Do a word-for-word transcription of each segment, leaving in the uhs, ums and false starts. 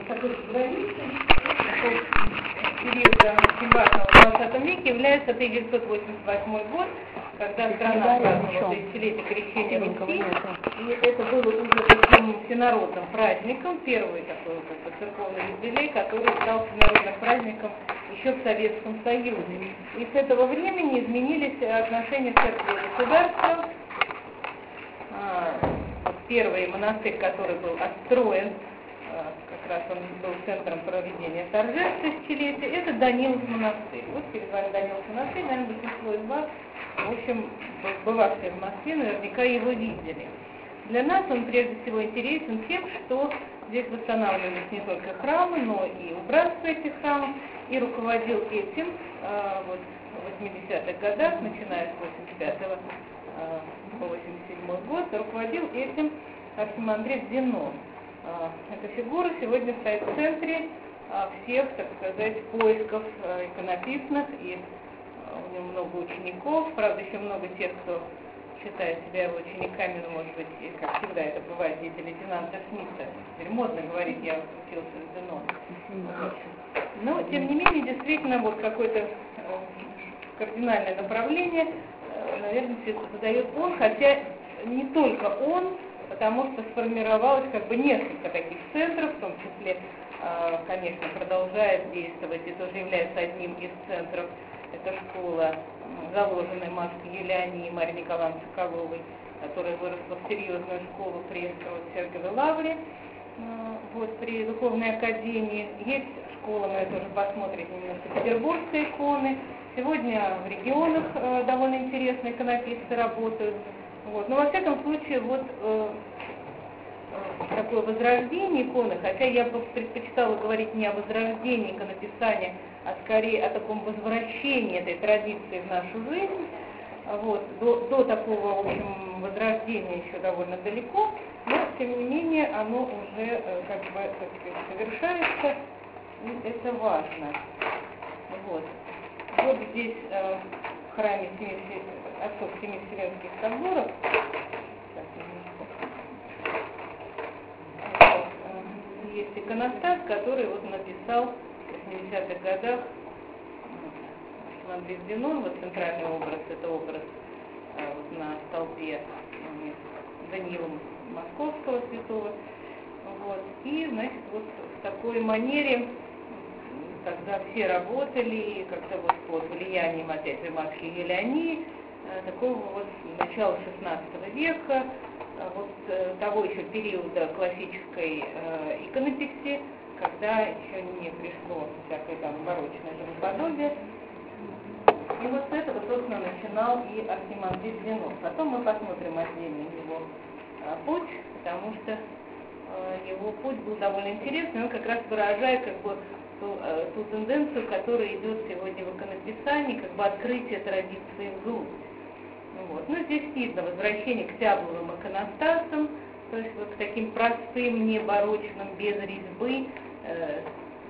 такой границей периода очень важного в двадцатом веке является тысяча девятьсот восемьдесят восьмой год, когда страна праздновала тысячелетие крещения Руси, и это было уже таким всенародным праздником, первый такой как бы, церковный юбилей, который стал всенародным праздником еще в Советском Союзе. И с этого времени изменились отношения церкви и государства. Первый монастырь, который был отстроен, как раз он был центром проведения торжеств тысячелетия, это Данилов монастырь. Вот перед вами Данилов монастырь, наверное, большинство из вас, в общем, бывавшие в Москве, наверняка его видели. Для нас он прежде всего интересен тем, что здесь восстанавливались не только храмы, но и убранство этих храмов, и руководил этим вот, в восьмидесятых годах, начиная с восемьдесят пятого по восемьдесят седьмой год, руководил этим архимандрит Зенон. Эта фигура сегодня стоит в центре всех, так сказать, поисков иконописных, и у него много учеников, правда, еще много тех, кто считает себя его учениками, но, может быть, и, как всегда это бывает, дети лейтенанта Смита. Теперь модно говорить, я учился в Зеноне. Но, тем не менее, действительно, вот какое-то кардинальное направление, наверное, задает он, хотя не только он, потому что сформировалось как бы несколько таких центров, в том числе, конечно, продолжает действовать и тоже является одним из центров. Это школа, заложенная Машкой Юлиани и Марьей Николаевной Соколовой, которая выросла в серьезную школу при Сергиевой Лавре, вот, при Духовной Академии. Есть школа, мы тоже посмотрим, немножко петербургской иконы. Сегодня в регионах э, довольно интересные иконописцы работают. Вот. Но во всяком случае, вот э, э, такое возрождение иконы, хотя я бы предпочитала говорить не о возрождении иконописания, а скорее о таком возвращении этой традиции в нашу жизнь. Вот. До, до такого, в общем, возрождения еще довольно далеко, но, тем не менее, оно уже э, как бы, так сказать, совершается, и это важно. Вот. Вот здесь э, в храме отцов Семи Вселенских соборов вот, э, есть иконостас, который вот написал в восьмидесятых годах Андрей Зенон, вот центральный образ, это образ э, вот на столбе э, Даниила Московского святого. Вот. И, значит, вот в такой манере, когда все работали, как-то вот под влиянием опять же Машки Юлиани, такого вот начала шестнадцатого века, вот того еще периода классической э, иконописи, когда еще не пришло всякое там барочное подобие. И вот с этого, собственно, начинал и архимандрит Зенон. Потом мы посмотрим отдельно его э, путь, потому что э, его путь был довольно интересный, он как раз выражает как бы Ту, э, ту тенденцию, которая идет сегодня в иконописании, как бы открытие традиции вглубь. Вот. Ну, здесь видно возвращение к тябловым иконостасам, то есть вот к таким простым, небарочным, без резьбы, э,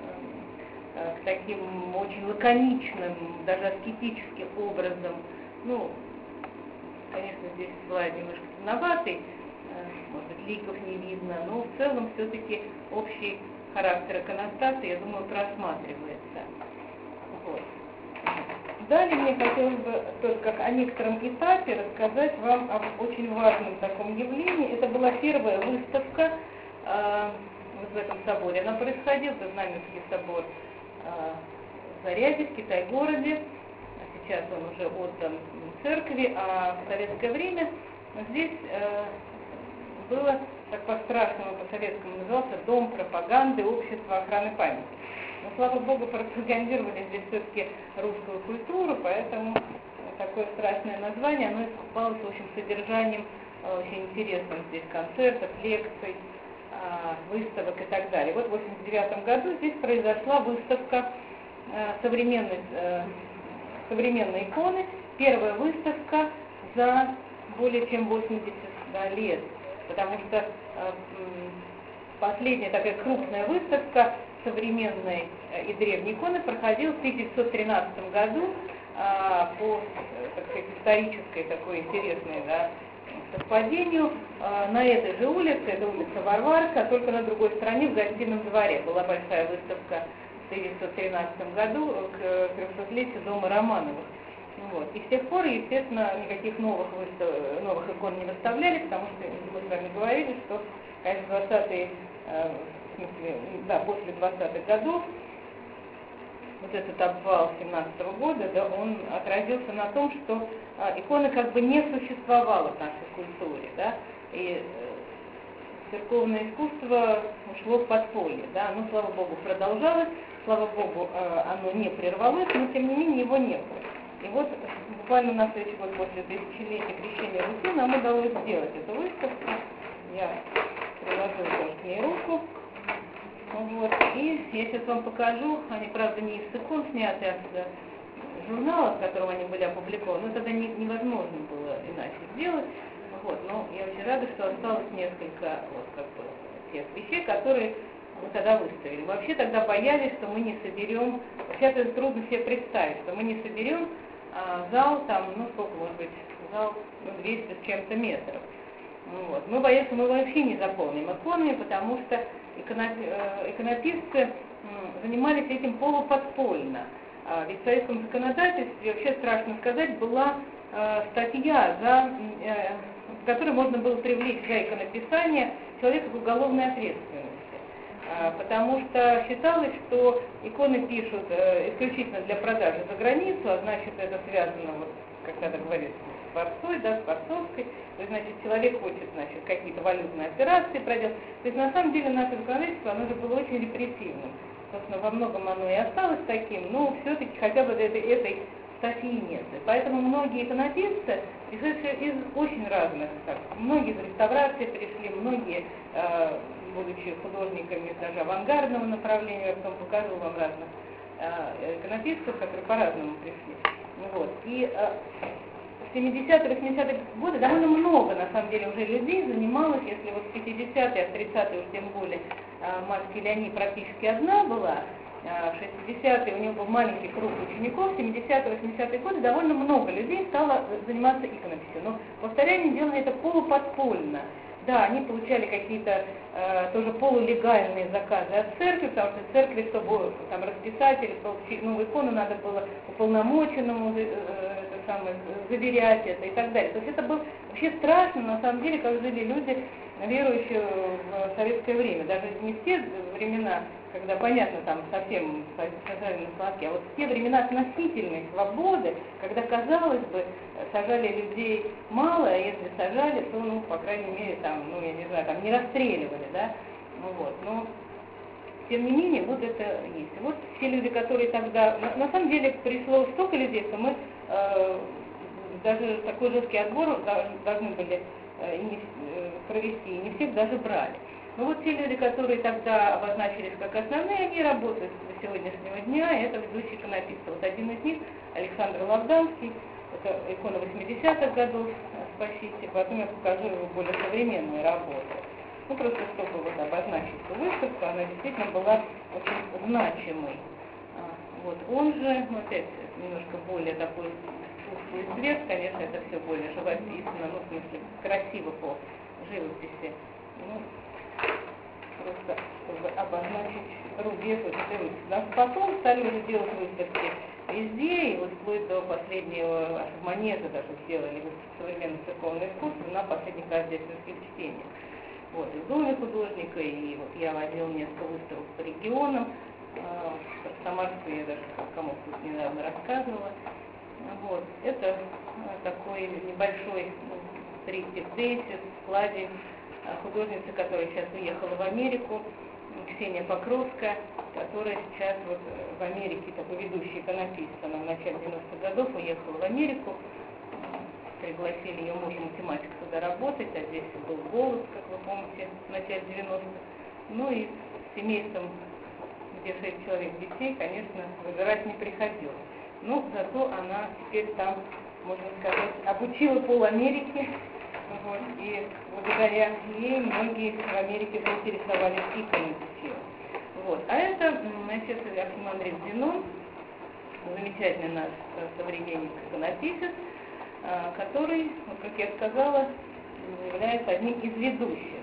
э, к таким очень лаконичным, даже аскетическим образом. Ну, конечно, здесь слайд немножко темноватый, э, может быть, ликов не видно, но в целом все-таки общий характер иконостаса, я думаю, просматривается. Вот. Далее мне хотелось бы только о некотором этапе рассказать вам об очень важном таком явлении. Это была первая выставка э, вот в этом соборе. Она происходила, это Знаменский собор э, в Заряде, в Китай-городе. Сейчас он уже отдан церкви, а в советское время здесь э, было, так по-страшному, по-советскому назывался Дом пропаганды Общества охраны памяти. Но, слава богу, пропагандировали здесь все-таки русскую культуру, поэтому такое страшное название, оно искупалось, в общем, содержанием очень интересных здесь концертов, лекций, выставок и так далее. Вот в восемьдесят девятом году здесь произошла выставка современной, современной иконы, первая выставка за более чем восемьдесят лет. Потому что э, последняя такая крупная выставка современной э, и древней иконы проходила в тысяча девятьсот тринадцатом году э, по, так сказать, исторической такой интересной, да, совпадению э, на этой же улице, это улица Варварка, только на другой стороне, в гостином дворе, была большая выставка в тысяча девятьсот тринадцатом году к трехсотлетию дома Романовых. Вот. И с тех пор, естественно, никаких новых, выстав... новых икон не выставляли, потому что мы с вами говорили, что, конечно, двадцатые, э, в смысле, да, после двадцатых годов, вот этот обвал семнадцатого года, да, он отразился на том, что э, иконы как бы не существовало в нашей культуре, да, и э, церковное искусство ушло в подполье, да, оно, слава Богу, продолжалось, слава Богу, э, оно не прервалось, но тем не менее его не было. И вот буквально на следующий год после тысячелетия крещения Руси нам удалось сделать эту выставку. Я приложила тоже к ней руку. Вот. И я сейчас вам покажу, они, правда, не из икон сняты, а с журнала, в котором они были опубликованы, но тогда не, невозможно было иначе сделать. Вот. Но я очень рада, что осталось несколько вот, как бы, тех вещей, которые мы тогда выставили. Мы вообще тогда боялись, что мы не соберем, сейчас это трудно себе представить, что мы не соберем а, зал, там, ну сколько может быть, зал ну, двести с чем-то метров. Ну, вот. Мы боялись, что мы вообще не заполним иконами, потому что иконоп... иконописцы занимались этим полуподпольно. А, ведь в советском законодательстве, вообще страшно сказать, была э, статья, за, э, в которой можно было привлечь за иконописание человека к уголовной ответственности. Потому что считалось, что иконы пишут э, исключительно для продажи за границу, а значит это связано, вот, как тогда говорится, с форцой, да, с форцовской, то есть, значит, человек хочет, значит, какие-то валютные операции проделать. То есть, на самом деле, наше законодательство, оно же было очень репрессивным. Собственно, во многом оно и осталось таким, но все-таки хотя бы этой, этой статьи нет. И поэтому многие иконописцы, пришедшие из очень разных, так, многие из реставрации пришли, многие, э, будучи художниками даже авангардного направления, я потом покажу вам разных э, иконописцев, которые по-разному пришли. Вот. И э, в семидесятые, восьмидесятые годы довольно много, на самом деле, уже людей занималось, если вот в пятидесятые, а в тридцатые уж тем более э, мать Келяни практически одна была, в шестидесятые у него был маленький круг учеников, в семидесятые, восьмидесятые годы довольно много людей стало заниматься иконописью. Но, повторяю, они делали это полуподпольно. Да, они получали какие-то э, тоже полулегальные заказы от церкви, потому что церкви, чтобы там расписать или получить новую икону, надо было уполномоченному э, это самое, заверять это и так далее. То есть это было вообще страшно, на самом деле, как жили люди, верующие в советское время. Даже не в те времена, когда, понятно, там совсем сажали на сладки, а вот в те времена относительной свободы, когда, казалось бы, сажали людей мало, а если сажали, то, ну, по крайней мере, там, ну, я не знаю, там, не расстреливали, да, ну, вот, но, тем не менее, вот это есть. Вот все люди, которые тогда, на, на самом деле, пришло столько людей, что мы э, даже такой жесткий отбор должны были э, не, э, провести, и не всех даже брали. Но вот те люди, которые тогда обозначились как основные, они работают до сегодняшнего дня, и это ведущие иконописцы. Вот один из них, Александр Лавданский, это икона восьмидесятых годов, спасите, потом я покажу его более современную работу. Ну, просто чтобы вот обозначить эту выставку, она действительно была очень значимой. Вот он же, ну, опять немножко более такой тусклый цвет, конечно, это все более живописно, ну, в смысле, красиво по живописи. Ну, просто чтобы обозначить рубеж этой выставки. Потом стали уже делать выставки везде, и вот вплоть до последнего манежа даже сделали современное церковное искусство на последних рождественских чтениях. Вот, и в доме художника, и вот я водила несколько выставок по регионам, в Самарской я даже кому тут недавно рассказывала. Вот, это такой небольшой триптих-тезис в складе художницы, которая сейчас уехала в Америку, Ксения Покровская, которая сейчас вот в Америке такой ведущий иконописец. Она в начале девяностых годов уехала в Америку, пригласили ее мужа математика туда работать, а здесь был голод, как вы помните, в начале девяностых. Ну и с семейством, где шесть человек детей, конечно, выбирать не приходилось. Но зато она теперь там, можно сказать, обучила пол Америки. Вот, и благодаря ей многие в Америке заинтересовались иконописью. Вот. А это, значит, Архим Андреевич Зенон, замечательный наш современник иконописец, который, вот, как я сказала, является одним из ведущих.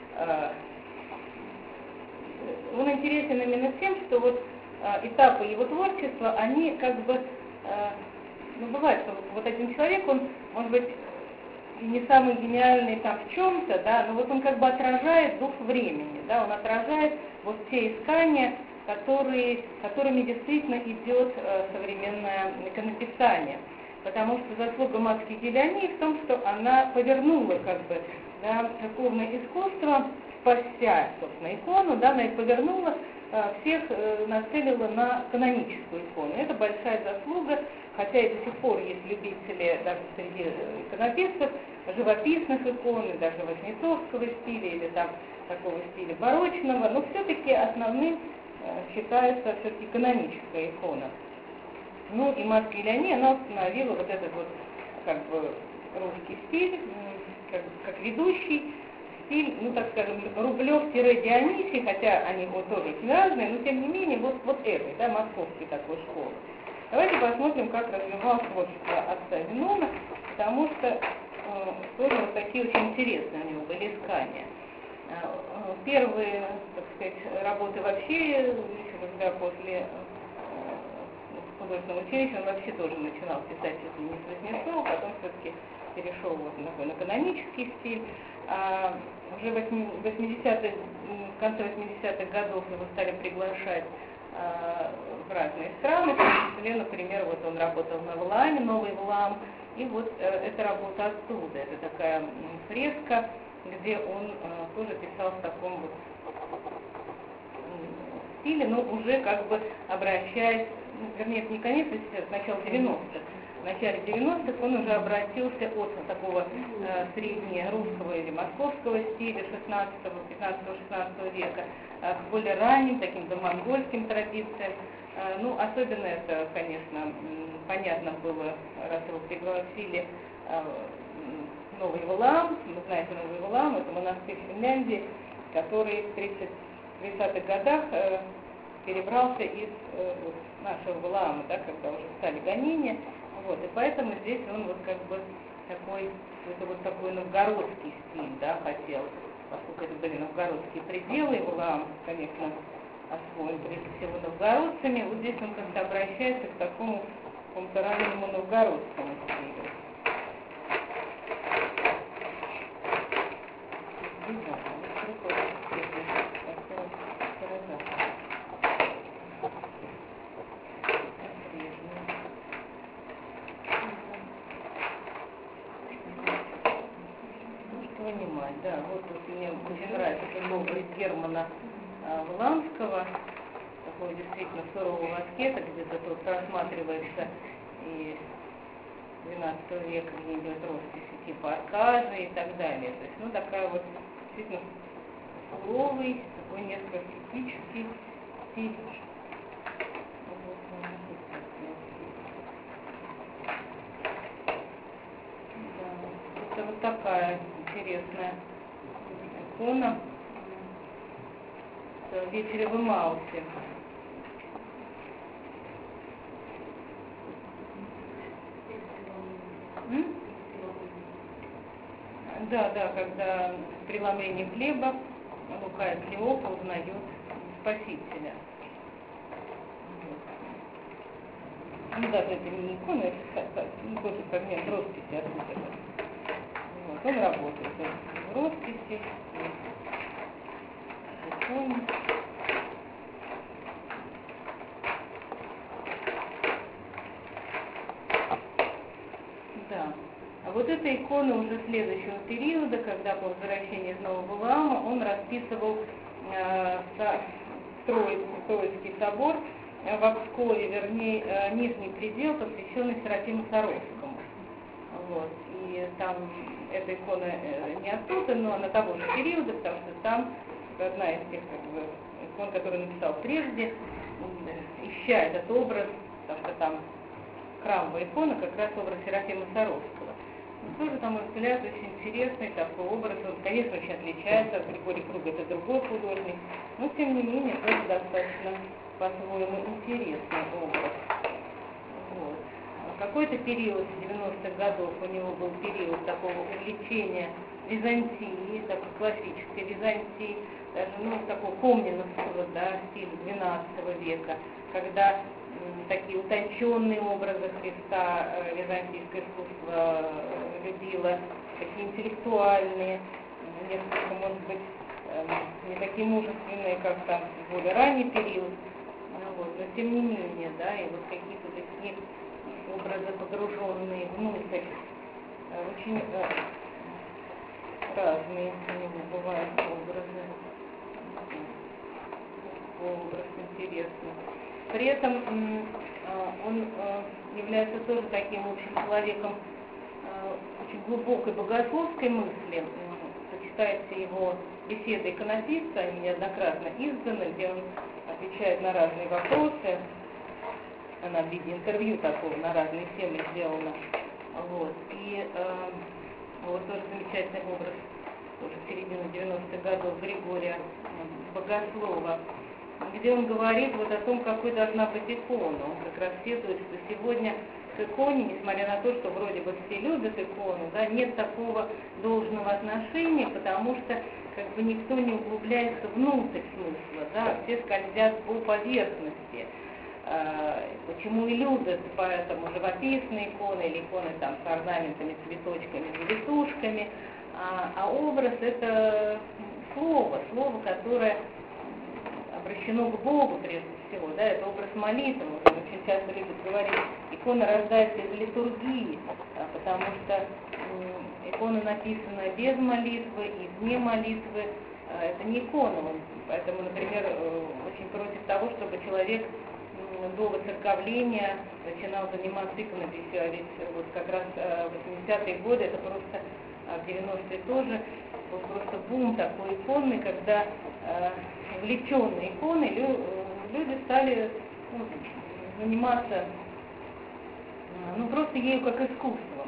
Он интересен именно тем, что вот этапы его творчества, они как бы, ну, бывает, что вот один человек, он, может быть, не самый гениальный там в чем-то, да, но вот он как бы отражает дух времени, да, он отражает вот те искания, которые, которыми действительно идет э, современное иконописание. Потому что заслуга матки Гелионии в том, что она повернула как бы, да, церковное искусство, спася, собственно, икону, да, она их повернула, э, всех э, нацелила на каноническую икону. Это большая заслуга, хотя и до сих пор есть любители даже среди иконописцев живописных икон, даже вознесовского стиля или там такого стиля барочного, но все-таки основным э, считается все-таки каноническая икона. Ну и матка Гелиония, она установила вот этот вот как бы русский стиль, как, как ведущий стиль, ну так скажем, Рублев-Дионисий, хотя они вот тоже очень разные, но тем не менее вот, вот этой, да, московской такой школы. Давайте посмотрим, как развивалось творчество отца Зенона, потому что э, тоже вот такие очень интересные у него были искания. Э, первые, так сказать, работы вообще, еще когда после художественного училища, он вообще тоже начинал писать чуть ли не с Вознесова, потом все-таки перешел вот на, такой, на канонический стиль. А уже в восьмидесятых, в конце восьмидесятых годов его стали приглашать а, в разные страны, в том числе, например, вот он работал на Валааме, Новый Валаам, и вот э, эта работа оттуда, это такая фреска, где он э, тоже писал в таком вот стиле, но уже как бы обращаясь, ну, вернее, это не конец десятых, начало девяностых. В начале девяностых он уже обратился от такого э, среднерусского или московского стиля шестнадцатого, пятнадцатого, шестнадцатого века э, к более ранним, таким домонгольским традициям. Э, ну, особенно это, конечно, понятно было, раз его пригласили э, Новый Валаам. Вы знаете, Новый Валаам — это монастырь в Финляндии, который в тридцатых годах э, перебрался из э, вот, нашего Валаама, да, когда уже стали гонения. Вот, и поэтому здесь он вот как бы такой, это вот такой новгородский стиль, да, хотел, поскольку это были новгородские пределы, и Валаам, конечно, освоен прежде всего новгородцами, вот здесь он как-то обращается к такому какому-то раннему новгородскому стилю. Понимать, да, вот тут мне очень нравится образ Германа а, Валаамского, такого действительно сурового аскета, где-то тут рассматривается и двенадцатого века где-нибудь росписи типа Аркажа и так далее. То есть, ну, такая вот действительно суровый, такой несколько критический стиль. Да, это вот такая интересная икона в вечере в Эмаусе. М? Да, да, когда при ломлении хлеба Лука и Клеопа узнает Спасителя. Ну, даже это не икона, это ну, тоже фрагмент росписи откуда-то. Вот, он работает в росписи, в иконе. Да. А вот эта икона уже следующего периода, когда по возвращении из Нового Валаама он расписывал э, Троицкий, Троицкий собор в Обскове, вернее, э, нижний предел, посвященный Серафиму Саровскому. Вот. И там эта икона э, не оттуда, но она того же периода, потому что там одна из тех как бы, икон, которую написал прежде, ища этот образ, потому что там храмовая икона, как раз образ Серафима Саровского. Но тоже, на мой взгляд, очень интересный такой образ. Он, конечно, очень отличается от Григория Круга, это другой художник, но, тем не менее, тоже достаточно по-своему интересный образ. Вот. В какой-то период девяностых годов у него был период такого увлечения Византии, такой классической Византии, даже, ну, такого помнинского, да, стиля двенадцатого века, когда м, такие утонченные образы Христа э, византийское искусство э, любило, такие интеллектуальные, м, несколько, может быть, э, не такие мужественные, как там более ранний период, ну, вот, но тем не менее, да, и вот какие-то такие образы, погруженные внутрь, э, очень э, разные у него бывают образы. Образ интересный. При этом м, а, он а, является тоже таким общим человеком а, очень глубокой богословской мысли. М, Почитайте его беседы иконописца, они неоднократно изданы, где он отвечает на разные вопросы. Она в виде интервью такого на разные темы сделана. Вот. И э, вот тоже замечательный образ, тоже в середине девяностых годов, Григория э, Богослова, где он говорит вот о том, какой должна быть икона. Он как раз следует, что сегодня к иконе, несмотря на то, что вроде бы все любят икону, да, нет такого должного отношения, потому что как бы никто не углубляется внутрь смысла, да, все скользят по поверхности. Почему и любят поэтому живописные иконы или иконы там с орнаментами, цветочками, завитушками, а, а образ это слово, слово, которое обращено к Богу прежде всего, да, это образ молитвы. Он очень часто любит говорить, икона рождается из литургии, а, потому что м, икона написана без молитвы и вне молитвы, а, это не икона. Он, поэтому, например, очень против того, чтобы человек до воцерковления начинал заниматься иконописью, а ведь вот как раз в восьмидесятые годы, это просто в девяностые тоже, был просто бум такой иконы, когда э, увлеченные иконы лю, люди стали ну, заниматься э, ну, просто ею как искусством.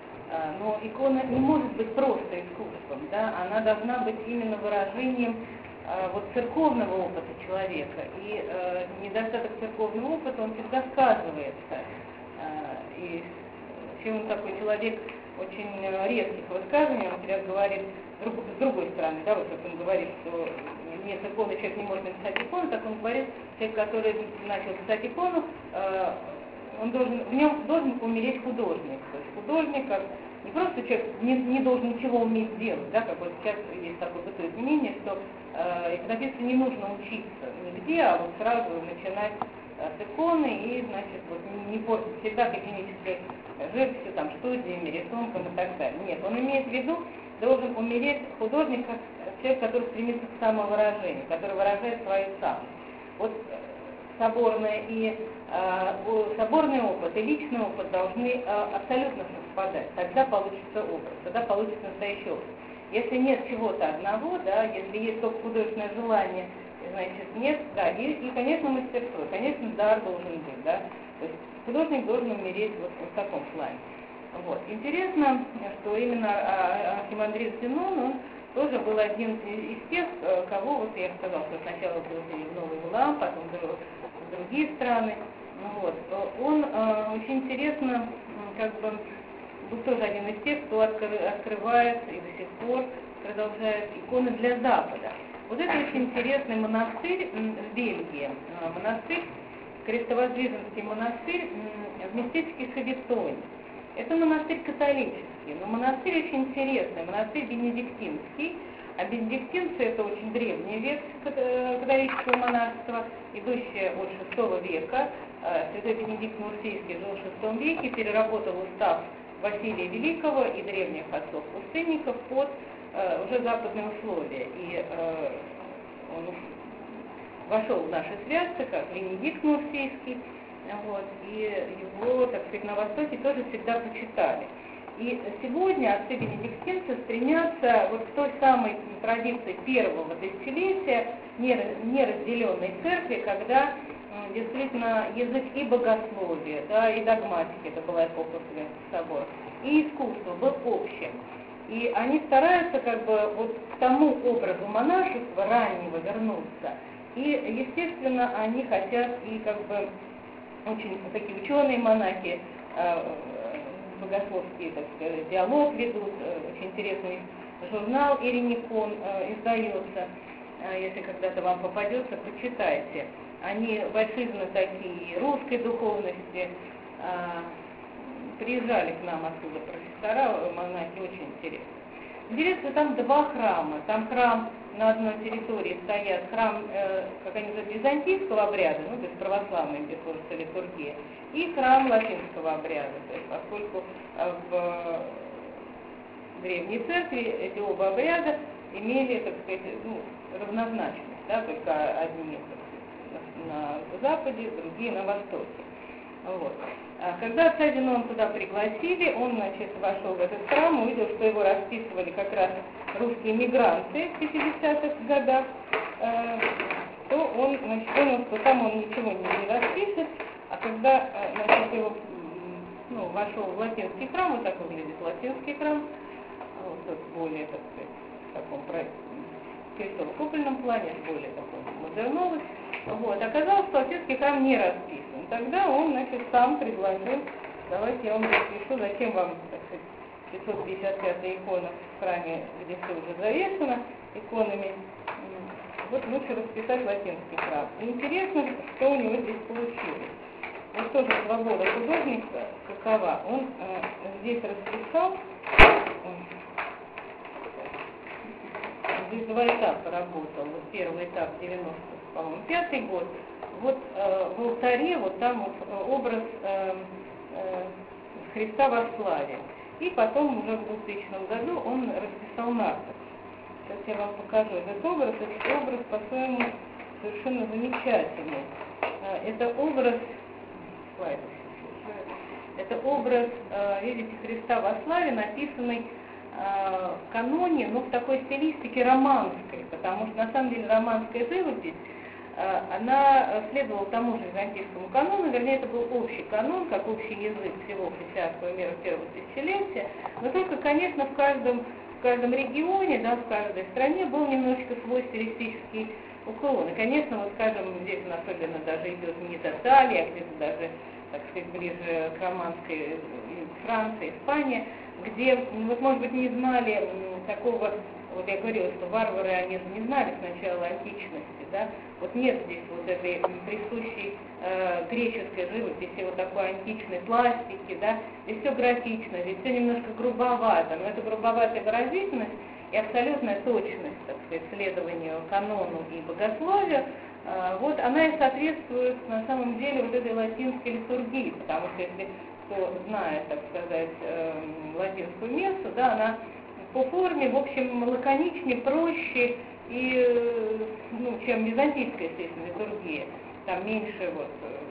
Э, но икона не может быть просто искусством, да? Она должна быть именно выражением вот церковного опыта человека, и э, недостаток церковного опыта, он всегда сказывается. Э, и вообще он такой человек очень резких высказываний, он всегда говорит друг, с другой стороны, да, вот как он говорит, что не церковный человек не может написать икону, так он говорит, человек, который начал писать икону, э, он должен, в нем должен умереть художник. То есть художник, как не просто человек не, не должен ничего уметь делать, да, как вот сейчас есть такое бытует мнение, что э, иконописцу не нужно учиться нигде, а вот сразу начинать э, с иконы и, значит, вот не, не портить всегда академической живописью, там, студиями, рисунком и так далее. Нет, он имеет в виду, должен умереть художник, как человек, который стремится к самовыражению, который выражает свою самость. Вот соборное и э, соборный опыт и личный опыт должны э, абсолютно совпадать. Тогда получится образ, тогда получится настоящий образ. Если нет чего-то одного, да, если есть только художественное желание, значит нет, да, и, и конечно, мастерство, конечно, дар должен быть, да. То есть художник должен умереть вот в таком плане. Вот. Интересно, что именно архимандрит Зенон, он тоже был один из тех, кого, вот я сказала, что сначала был в Новый Улам, потом в другие страны. Вот. Он э, очень интересно, как бы, был тоже один из тех, кто откры, открывает и до сих пор продолжает иконы для Запада. Вот это очень интересный монастырь в Бельгии. Монастырь, крестовоздвиженский монастырь в местечке Хавитоне. Это монастырь католический, но монастырь очень интересный, монастырь бенедиктинский, а бенедиктинцы это очень древняя ветвь католического монашества, идущая от шестого века. Святой Бенедикт Нурсийский жил в шестом веке, переработал устав Василия Великого и древних отцов-пустынников под э, уже западные условия. И э, он вошел в наши святцы, как Бенедикт Нурсийский. Вот, и его, так сказать, на Востоке тоже всегда почитали. И сегодня отцы бенедиктинцы стремятся вот к той самой традиции первого тысячелетия неразделенной церкви, когда м, действительно язык и богословия, да, и догматики, это была эпоха Вселенских соборов, и искусство был общим. И они стараются как бы вот к тому образу монашества раннего вернуться. И, естественно, они хотят и как бы очень такие ученые монахи, э, богословские, так сказать, диалог ведут, э, очень интересный журнал «Иереникон» издается, если когда-то вам попадется, почитайте. Они большие знатоки русской духовности, приезжали к нам оттуда профессора, монахи, очень интересно. Интересно, там два храма. Там храм на одной территории стоят, храм, э, как они называют, византийского обряда, ну, то есть православный, где служится литургия, и храм латинского обряда. То есть, поскольку э, в Древней Церкви эти оба обряда имели, так сказать, ну, равнозначность, да, только одни, так сказать, на, на Западе, другие на Востоке. Вот. А когда отца Зенона туда пригласили, он, значит, вошел в этот храм, увидел, что его расписывали как раз русские мигранты в пятидесятых годах, э, то он, значит, понял, что там он ничего не, не распишет, а когда, значит, его, ну, вошел в латинский храм, вот так выглядит латинский храм, вот тут более, так сказать, в таком крестово-купольном плане, более такой модерновый. Вот. Оказалось, что латинский храм не расписан. Тогда он, значит, сам предложил, давайте я вам распишу, зачем вам, так сказать, пятьсот пятьдесят пятая икона в храме, где все уже завешено иконами, вот лучше расписать латинский храм. И интересно, что у него здесь получилось. Вот тоже свобода художника какова. Он э, здесь расписал, здесь два этапа работал. Вот первый этап девяносто, по-моему, пятый год. Вот э, в алтаре, вот там вот образ э, э, Христа во славе. И потом уже в двухтысячном году он расписал нарцисс. Сейчас я вам покажу этот образ. Этот образ, по-своему, совершенно замечательный. Э, это образ, слайд, это образ, э, видите, Христа во славе, написанный в каноне, но в такой стилистике романской, потому что на самом деле романская живопись, она следовала тому же византийскому канону, вернее, это был общий канон, как общий язык всего христианского мира первого тысячелетия, но только, конечно, в каждом, в каждом регионе, да, в каждой стране был немножечко свой стилистический уклон. И, конечно, вот, скажем, здесь особенно даже идет не Италия, а где-то даже, так сказать, ближе к романской Франции, Испания, где, вот, может быть, не знали такого, вот я говорила, что варвары, они же не знали сначала античности, да, вот нет здесь вот этой присущей э, греческой живописи, вот такой античной пластики, да, здесь все графично, здесь все немножко грубовато, но эта грубоватая выразительность и абсолютная точность, так сказать, следованию канону и богословию, э, вот она и соответствует на самом деле вот этой латинской литургии, потому что если кто знает, так сказать, э, латинскую мессу, да, она по форме, в общем, лаконичнее, проще, и, э, ну, чем византийская, естественно, литургия. Там меньше вот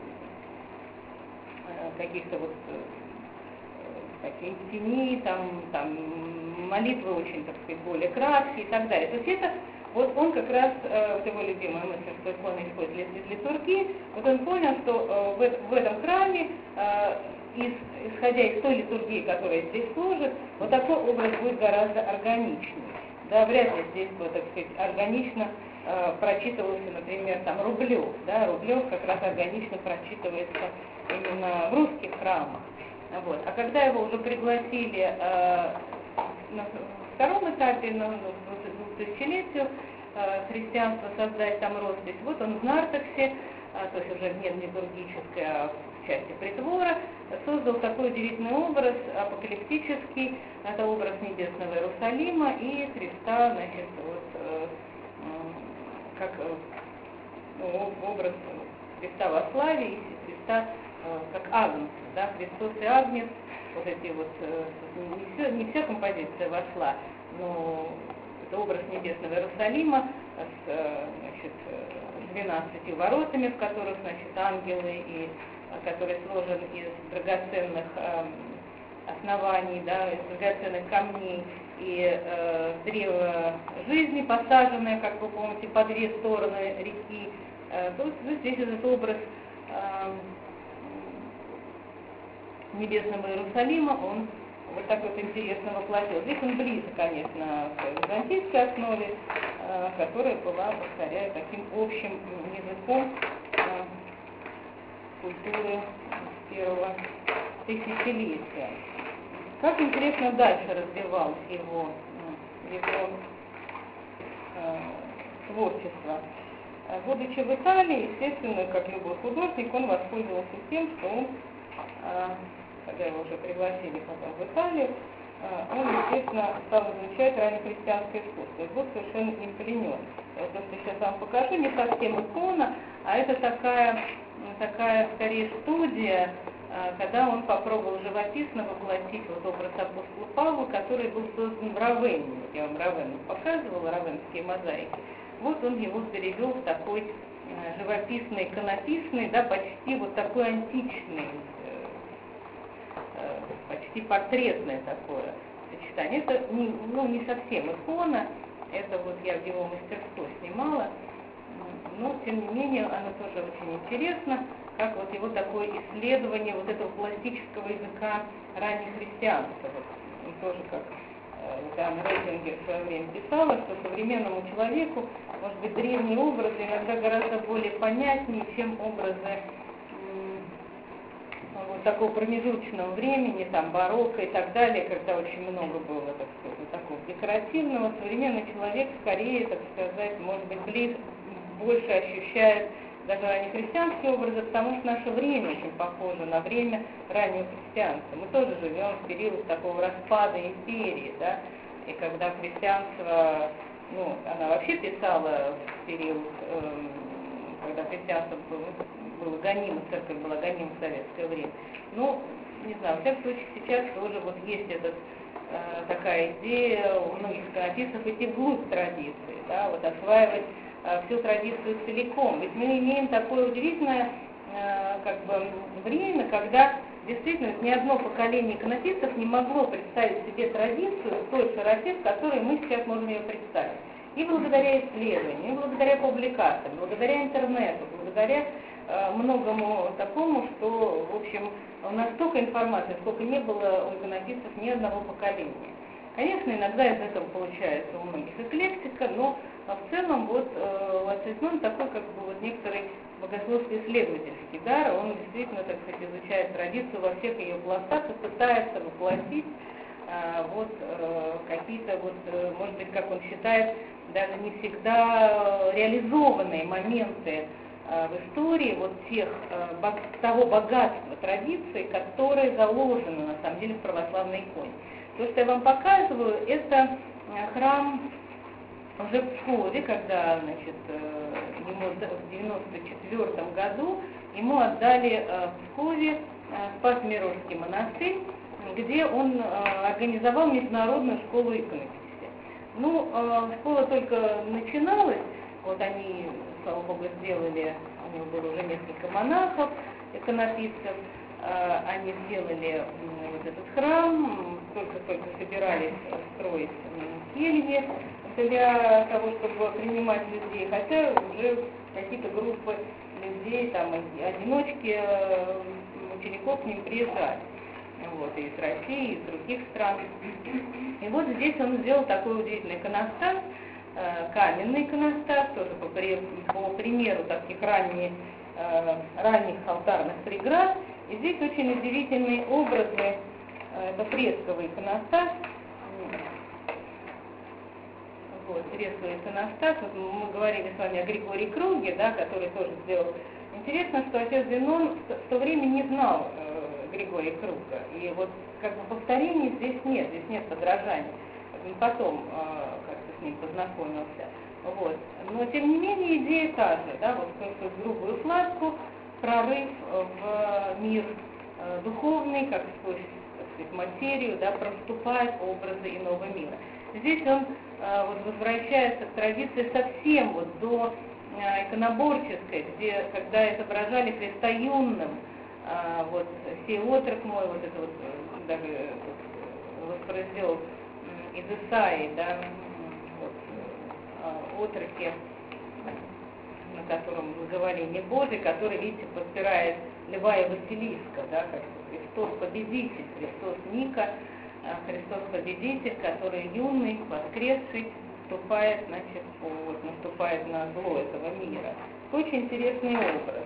э, каких-то вот э, таких теней, там, там молитвы очень, так сказать, более краткие и так далее. То есть это, вот он как раз, э, вот его любимая мысль, что икона использует из литургии, вот он понял, что э, в, в этом храме, э, Из, исходя из той литургии, которая здесь служит, вот такой образ будет гораздо органичнее. Да, вряд ли здесь бы, так сказать, органично э, прочитывался, например, там Рублев. Да, Рублев как раз органично прочитывается именно в русских храмах. Вот. А когда его уже пригласили э, на втором этапе, на двухтысячелетию э, христианства создать там роспись, вот он в нартексе, э, то есть уже не литургической, а в части притвора, создал такой удивительный образ, апокалиптический, это образ небесного Иерусалима и Христа, значит, вот, э, э, как э, ну, образ Христа во славе и Христа э, как Агнец, да, Христос и Агнец, вот эти вот, э, не, все, не вся композиция вошла, но это образ небесного Иерусалима с, э, значит, двенадцатью воротами, в которых, значит, ангелы, и который сложен из драгоценных э, оснований, да, из драгоценных камней и э, древо жизни, посаженное, как вы помните, по две стороны реки. Э, то есть здесь этот образ э, небесного Иерусалима, он вот так вот интересно воплотил. Здесь он близок, конечно, к византийской основе, э, которая была, повторяю, таким общим языком э, культуры первого тысячелетия. Как интересно дальше развивалась его его э, творчества. Будучи в Италии, естественно, как любой художник, он воспользовался тем, что он, э, когда его уже пригласили потом в Италию, э, он, естественно, стал изучать раннехристианское искусство. И был совершенно им пленен. То, что сейчас вам покажу, не совсем икона, а это такая, такая скорее студия, когда он попробовал живописно воплотить вот образ апостола Павла, который был создан в Равенне. Вот я вам Равенну показывала, равенские мозаики. Вот он его перевел в такой живописный, иконописный, да, почти вот такой античный, почти портретное такое сочетание. Это не, ну, не совсем икона, это вот я в его мастерство снимала, но тем не менее оно тоже очень интересно, как вот его такое исследование вот этого пластического языка раннехристианства. Вот, он тоже, как э, Анна Рейтингер в свое время писала, что современному человеку, может быть, древние образы иногда гораздо более понятнее, чем образы м, вот такого промежуточного времени, там, барокко и так далее, когда очень много было, так сказать, такого декоративного. Современный человек скорее, так сказать, может быть, ближе, больше ощущает даже раннехристианские образы, потому что наше время очень похоже на время раннего христианства. Мы тоже живем в период такого распада империи, да, и когда христианство, ну, она вообще писала в период, эм, когда христианство было, было гонимо, церковь была гонима в советское время. Ну, не знаю, в всяком случае сейчас тоже вот есть этот, э, такая идея у многих иконописцев идти вглубь традиции, да, вот осваивать всю традицию целиком. Ведь мы имеем такое удивительное э, как бы, время, когда действительно ни одно поколение иконописцев не могло представить себе традицию в той широте, в которой мы сейчас можем ее представить. И благодаря исследованиям, и благодаря публикациям, благодаря интернету, благодаря э, многому такому, что, в общем, у нас столько информации, сколько не было у иконописцев ни одного поколения. Конечно, иногда из этого получается у многих эклектика, но в целом вот э, Вацитнон такой, как бы вот некоторый богословский исследовательский дар, он действительно, так сказать, изучает традицию во всех ее пластах и пытается воплотить э, вот э, какие-то вот, э, может быть, как он считает, даже не всегда реализованные моменты э, в истории вот тех, э, бог, того богатства традиции, которые заложены на самом деле в православной иконе. То, что я вам показываю, это храм уже в Пскове, когда, значит, ему в девяносто четвёртом году ему отдали в Пскове Спас-Мирошский монастырь, где он организовал международную школу иконописи. Ну, школа только начиналась, вот они, слава богу, сделали, у него было уже несколько монахов, иконописцев, они сделали вот этот храм, только-только собирались строить кельи для того, чтобы принимать людей, хотя уже какие-то группы людей, там, одиночки учеников к ним приезжали, вот, и из России, и из других стран. И вот здесь он сделал такой удивительный иконостас, каменный иконостас, тоже по, по примеру таких ранних, ранних алтарных преград. И здесь очень удивительные образы, это фресковый иконостас, вот, фресковый иконостас, вот мы говорили с вами о Григории Круге, да, который тоже сделал. Интересно, что отец Зенон в то время не знал э, Григория Круга, и вот как бы повторений здесь нет, здесь нет подражаний. Он потом э, как-то с ним познакомился. Вот. Но тем не менее идея та же, да, вот сквозь грубую кладку, прорыв в мир э, духовный, как сквозь, так сказать, материю, да, проступают образы иного мира. Здесь он э, вот, возвращается к традиции совсем вот до э, иконоборческой, где, когда изображали Христа юным, э, вот, «Сей отрок мой», вот это вот, даже вот, воспроизвел э, из Исаии, да, вот, э, отроки, на котором благоволение Божие, который, видите, подпирает льва и Василиска, да, как Христос победитель, Христос Ника, Христос победитель, который юный, воскресший, вступает, значит, вот, наступает на зло этого мира. Очень интересный образ.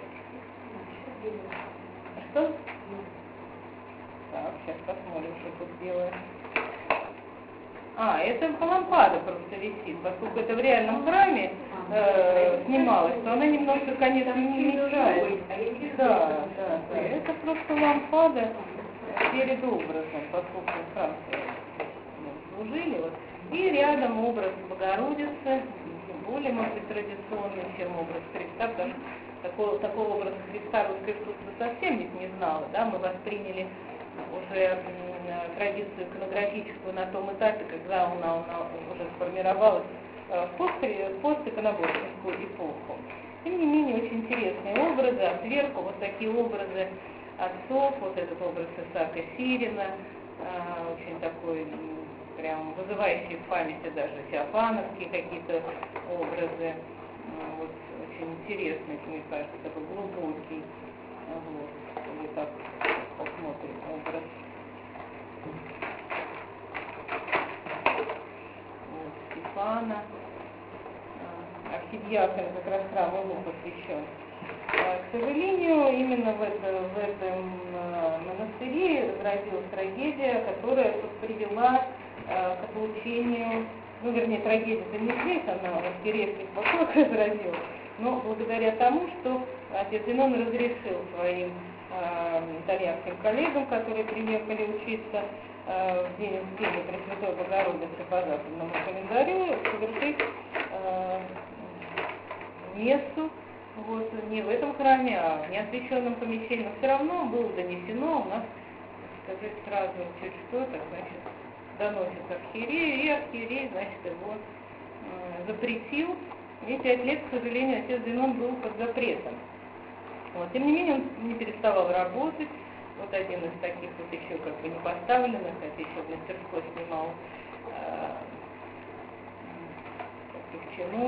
Что? Так, сейчас посмотрим, что тут делаем. А, это лампада просто висит, поскольку это в реальном храме э, снималось, то она немножко, конечно, не мешает. Да, да, да. Это просто лампада перед образом, поскольку храм служили. Вот. И рядом образ Богородицы, более, может быть, традиционный, чем образ Христа, потому что такого, такого образа Христа русское искусство совсем ведь не знало, да, мы восприняли уже традицию иконографическую на том этапе, когда она, она уже сформировалась в постиконоборческую эпоху. Тем не менее, очень интересные образы, а сверху вот такие образы отцов, вот этот образ Исаака Сирина, очень такой, прям вызывающий в памяти даже феофановские какие-то образы, вот, очень интересный, мне кажется, такой глубокий, вот, или так посмотрим образ. Вот, Стефана, архидиакон, как раз храм ему посвящен. К сожалению, именно в, это, в этом монастыре разразилась трагедия, которая привела к отлучению, ну, вернее, трагедия-то не здесь, она в архиерейских покоях разразилась, но благодаря тому, что отец Зенон разрешил своим э, итальянским коллегам, которые приехали учиться э, в день Успения Пресвятой Богородицы по западному календарю, совершить э, мессу, вот, не в этом храме, а в неосвященном помещении, но все равно было донесено у нас, так сказать, сразу чуть что, так, значит, доносит архиерею, и архиерей, значит, его э, запретил. И пять лет, к сожалению, отец Зенон был под запретом. Вот. Тем не менее, он не переставал работать. Вот один из таких вот еще как бы не поставленных, это еще в мастерской снимал э, таких чинов.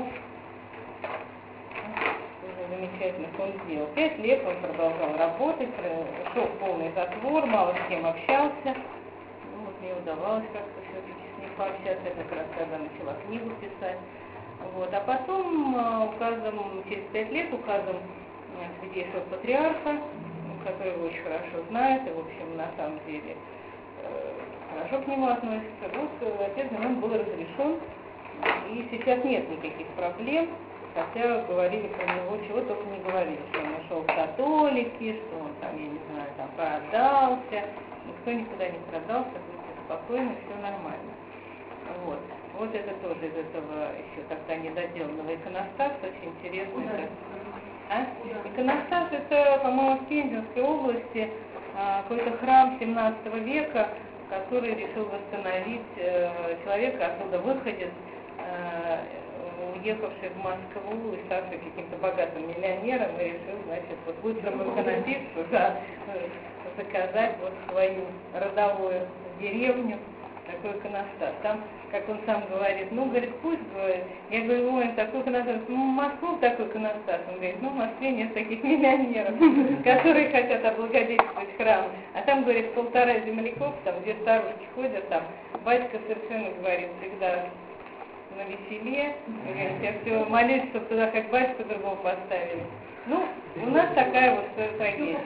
Замечательных он сделал. Пять лет он продолжал работать, шел в полный затвор, мало с кем общался. Ну, вот мне удавалось как-то все-таки с ним пообщаться, я как раз когда начала книгу писать. Вот. А потом указом, через пять лет указом святейшего патриарха, который его очень хорошо знает, и, в общем, на самом деле хорошо к нему относится, вот отец Зенон был разрешен, и сейчас нет никаких проблем. Хотя говорили про него, чего только не говорили, что он ушел в католики, что он там, я не знаю, там продался. Никто никуда не продался, будьте спокойны, все нормально. Вот. Вот это тоже из этого еще тогда недоделанного иконостаса, очень интересно. А? Иконостас это, по-моему, в Пензенской области а, какой-то храм семнадцатого века, который решил восстановить э, человека, оттуда выходец, э, уехавший в Москву и ставший каким-то богатым миллионером, и решил, значит, вот быстрому иконописцу, да, заказать вот свою родовую деревню, такой иконостас. Там, как он сам говорит, ну, говорит, пусть, говорит, я говорю, ой, такой иконостас, ну, в Москву такой иконостас. Он говорит, ну, в Москве нет таких миллионеров, которые хотят облагодетельствовать храм. А там, говорит, полтора земляков, там, где старушки ходят, там, батька совершенно, говорит, всегда на веселе, говорит, я все молюсь, чтобы туда хоть батьку другого поставили. Ну, у нас такая вот трагедия.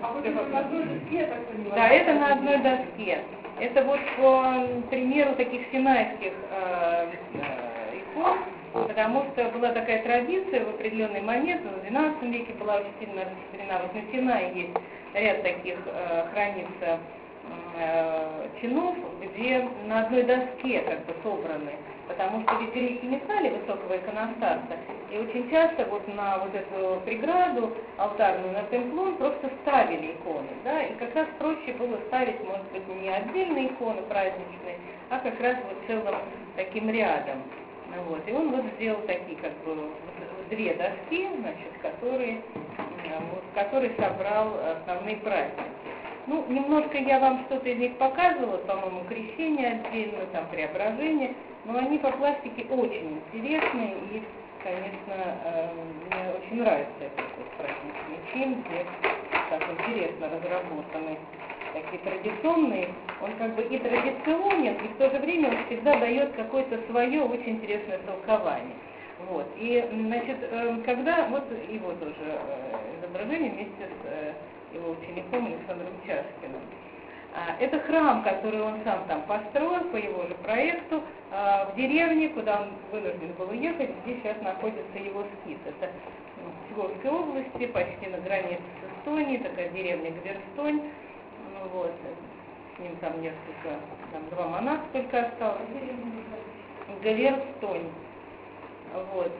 Да, да, это на одной доске. Это вот по примеру таких синайских э, э, икон, потому что была такая традиция в определенный момент, в двенадцатом веке была очень сильно распространена. Вот на Синае есть ряд таких э, хранится э, чинов, где на одной доске как бы собраны. Потому что ведь греки не знали высокого иконостаса, и очень часто вот на вот эту преграду алтарную, на темплон просто ставили иконы, да, и как раз проще было ставить, может быть, не отдельные иконы праздничные, а как раз вот целым таким рядом. Вот. И он вот сделал такие как бы две доски, значит, которые, вот, которые собрал основные праздники. Ну, немножко я вам что-то из них показывала, по-моему, крещение отдельно, там, преображение, но они по пластике очень интересные, и, конечно, э, мне очень нравится этот вот праздничный фильм, где так интересно разработаны такие традиционные, он как бы и традиционен, и в то же время он всегда дает какое-то свое очень интересное толкование. Вот. И, значит, э, когда, вот его тоже э, изображение вместе с э, его учеником Александром Чашкиным. Это храм, который он сам там построил по его же проекту в деревне, куда он вынужден был уехать, где сейчас находится его скит. Это в Псковской области, почти на границе с Эстонией, такая деревня Гверстонь. Ну, вот. С ним там несколько, там два монаха только осталось. Гверстонь. Вот.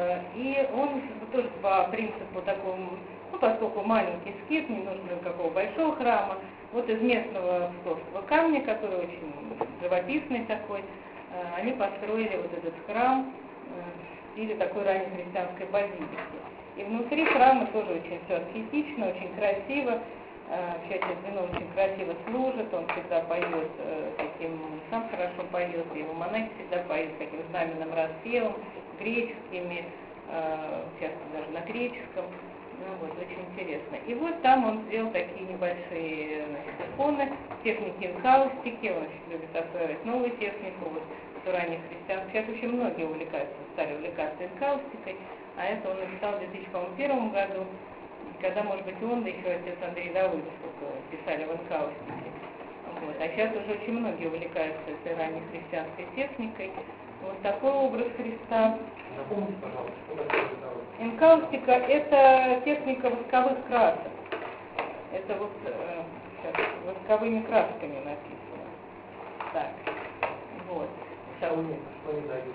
И он тоже по принципу такому, ну, поскольку маленький скит, не нужно никакого большого храма, вот из местного псковского камня, который очень живописный такой, они построили вот этот храм в стиле такой раннехристианской базилики. И внутри храма тоже очень все аскетично, очень красиво. Отец Зенон очень красиво служит, он всегда поет таким, сам хорошо поет, его монахи всегда поют таким знаменным распевом, греческими, часто даже на греческом. Ну вот, очень интересно. И вот там он сделал такие небольшие, значит, иконы, техники энкаустики, он очень любит осваивать новую технику, вот, в ранних христиан. Сейчас очень многие увлекаются, стали увлекаться энкаустикой, а это он написал в две тысячи первом году, когда, может быть, он, да еще отец Андрей Давыдов писали в энкаустике. Вот. А сейчас уже очень многие увлекаются этой ранней христианской техникой. Вот такой образ Христа. Напомните, пожалуйста, что такое энкаустика? Энкаустика – это техника восковых красок. Это вот э, сейчас, восковыми красками написано. Так, вот. Что они, что они дают?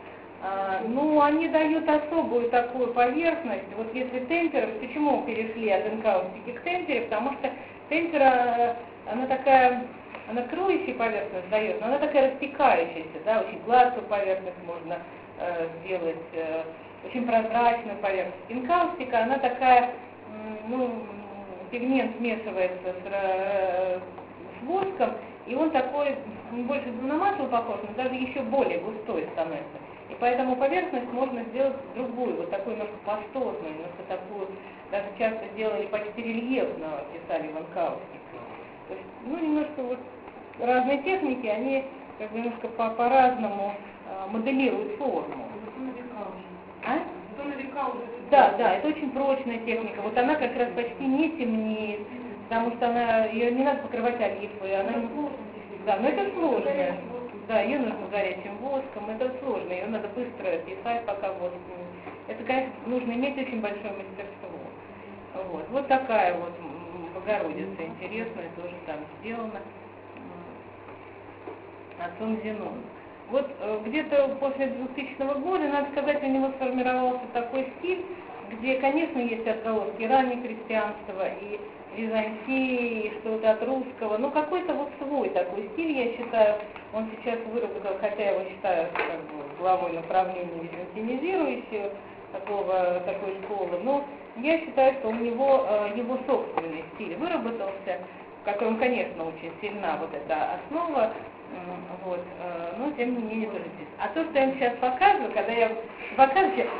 А, ну, они дают особую такую поверхность. Вот если темпера, почему перешли от энкаустики к темпере? Потому что темпера, она такая, она кроющая поверхность дает, но она такая растекающаяся, да, очень гладкую поверхность можно э, сделать, э, очень прозрачную поверхность. Энкаустика, она такая, ну, пигмент смешивается с, э, с воском, и он такой, он больше на масло похож, но даже еще более густой становится. И поэтому поверхность можно сделать другую, вот такую немножко пастозную, немножко такую, даже часто делали почти рельефно, писали в энкаустике. То есть, ну, немножко вот разные техники, они как бы немножко по- по-разному а, моделируют форму. А? Да, да, это очень прочная техника. Вот она как раз почти не темнеет, потому что она, ее не надо покрывать олифой, она не... Да, но это сложно. Да, ее нужно горячим воском, это сложно, ее надо быстро писать, пока воск не... Это, конечно, нужно иметь очень большое мастерство. Вот, вот такая вот Богородица интересная, тоже там сделана отцом Зеноном. Вот э, где-то после двухтысячного года, надо сказать, у него сформировался такой стиль, где, конечно, есть отголоски раннего христианства и Византии, и что-то от русского, но какой-то вот свой такой стиль, я считаю, он сейчас выработал, хотя я его считаю как бы главой направления византинизирующего такого, такой школы, но я считаю, что у него э, его собственный стиль выработался, в котором, конечно, очень сильна вот эта основа, вот, но тем не менее тоже здесь. А то, что я вам сейчас показываю, когда я показываю,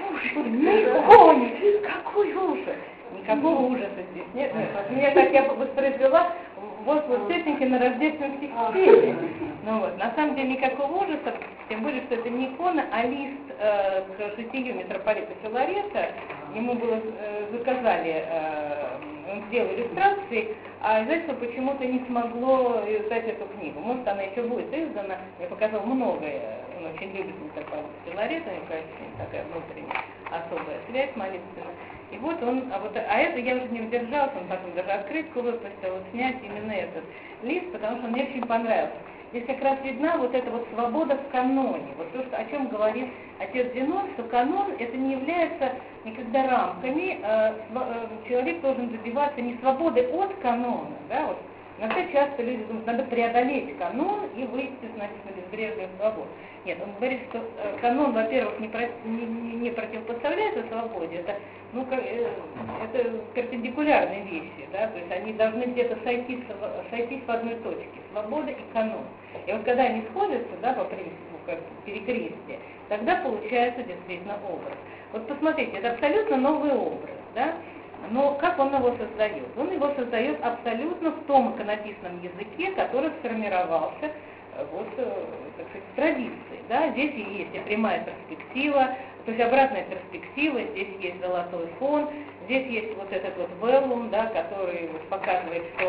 ой, какой ужас! Никакого ужаса здесь нет. Нет, вот меня так я воспроизвела вот вот техники на рождественских стиле. Ну вот, на самом деле никакого ужаса, тем более, что это не икона, а лист э, к житию митрополита Филарета. Ему было э, заказали, э, он сделал иллюстрации, а издательство почему-то не смогло издать эту книгу. Может, она еще будет издана. Я показал многое. Он очень любит митрополита Филарета, мне кажется, у него такая внутренняя особая связь молитвенная. И вот он, а, вот, а это я уже не удержался, он потом даже открытку выпустил, вот снять именно этот лист, потому что он мне очень понравился. Здесь как раз видна вот эта вот свобода в каноне. Вот то, что, о чем говорит отец Зенон, что канон это не является никогда рамками, э, э, человек должен добиваться не свободы от канона, да, вот. Иногда часто люди думают, надо преодолеть канон и выйти, значит, на безбрежную свободу. Нет, он говорит, что э, канон, во-первых, не, про, не, не, не противопоставляется свободе, это, ну, как, э, это перпендикулярные вещи, да, то есть они должны где-то сойтись, сойтись в одной точке, свобода и канон. И вот когда они сходятся, да, по принципу как перекрестия, тогда получается действительно образ. Вот посмотрите, это абсолютно новый образ, да. Но как он его создает? Он его создает абсолютно в том иконописном языке, который сформировался вот, так сказать, в традиции. Да? Здесь есть и прямая перспектива, то есть обратная перспектива, здесь есть золотой фон, здесь есть вот этот вот веллум, да, который вот показывает, что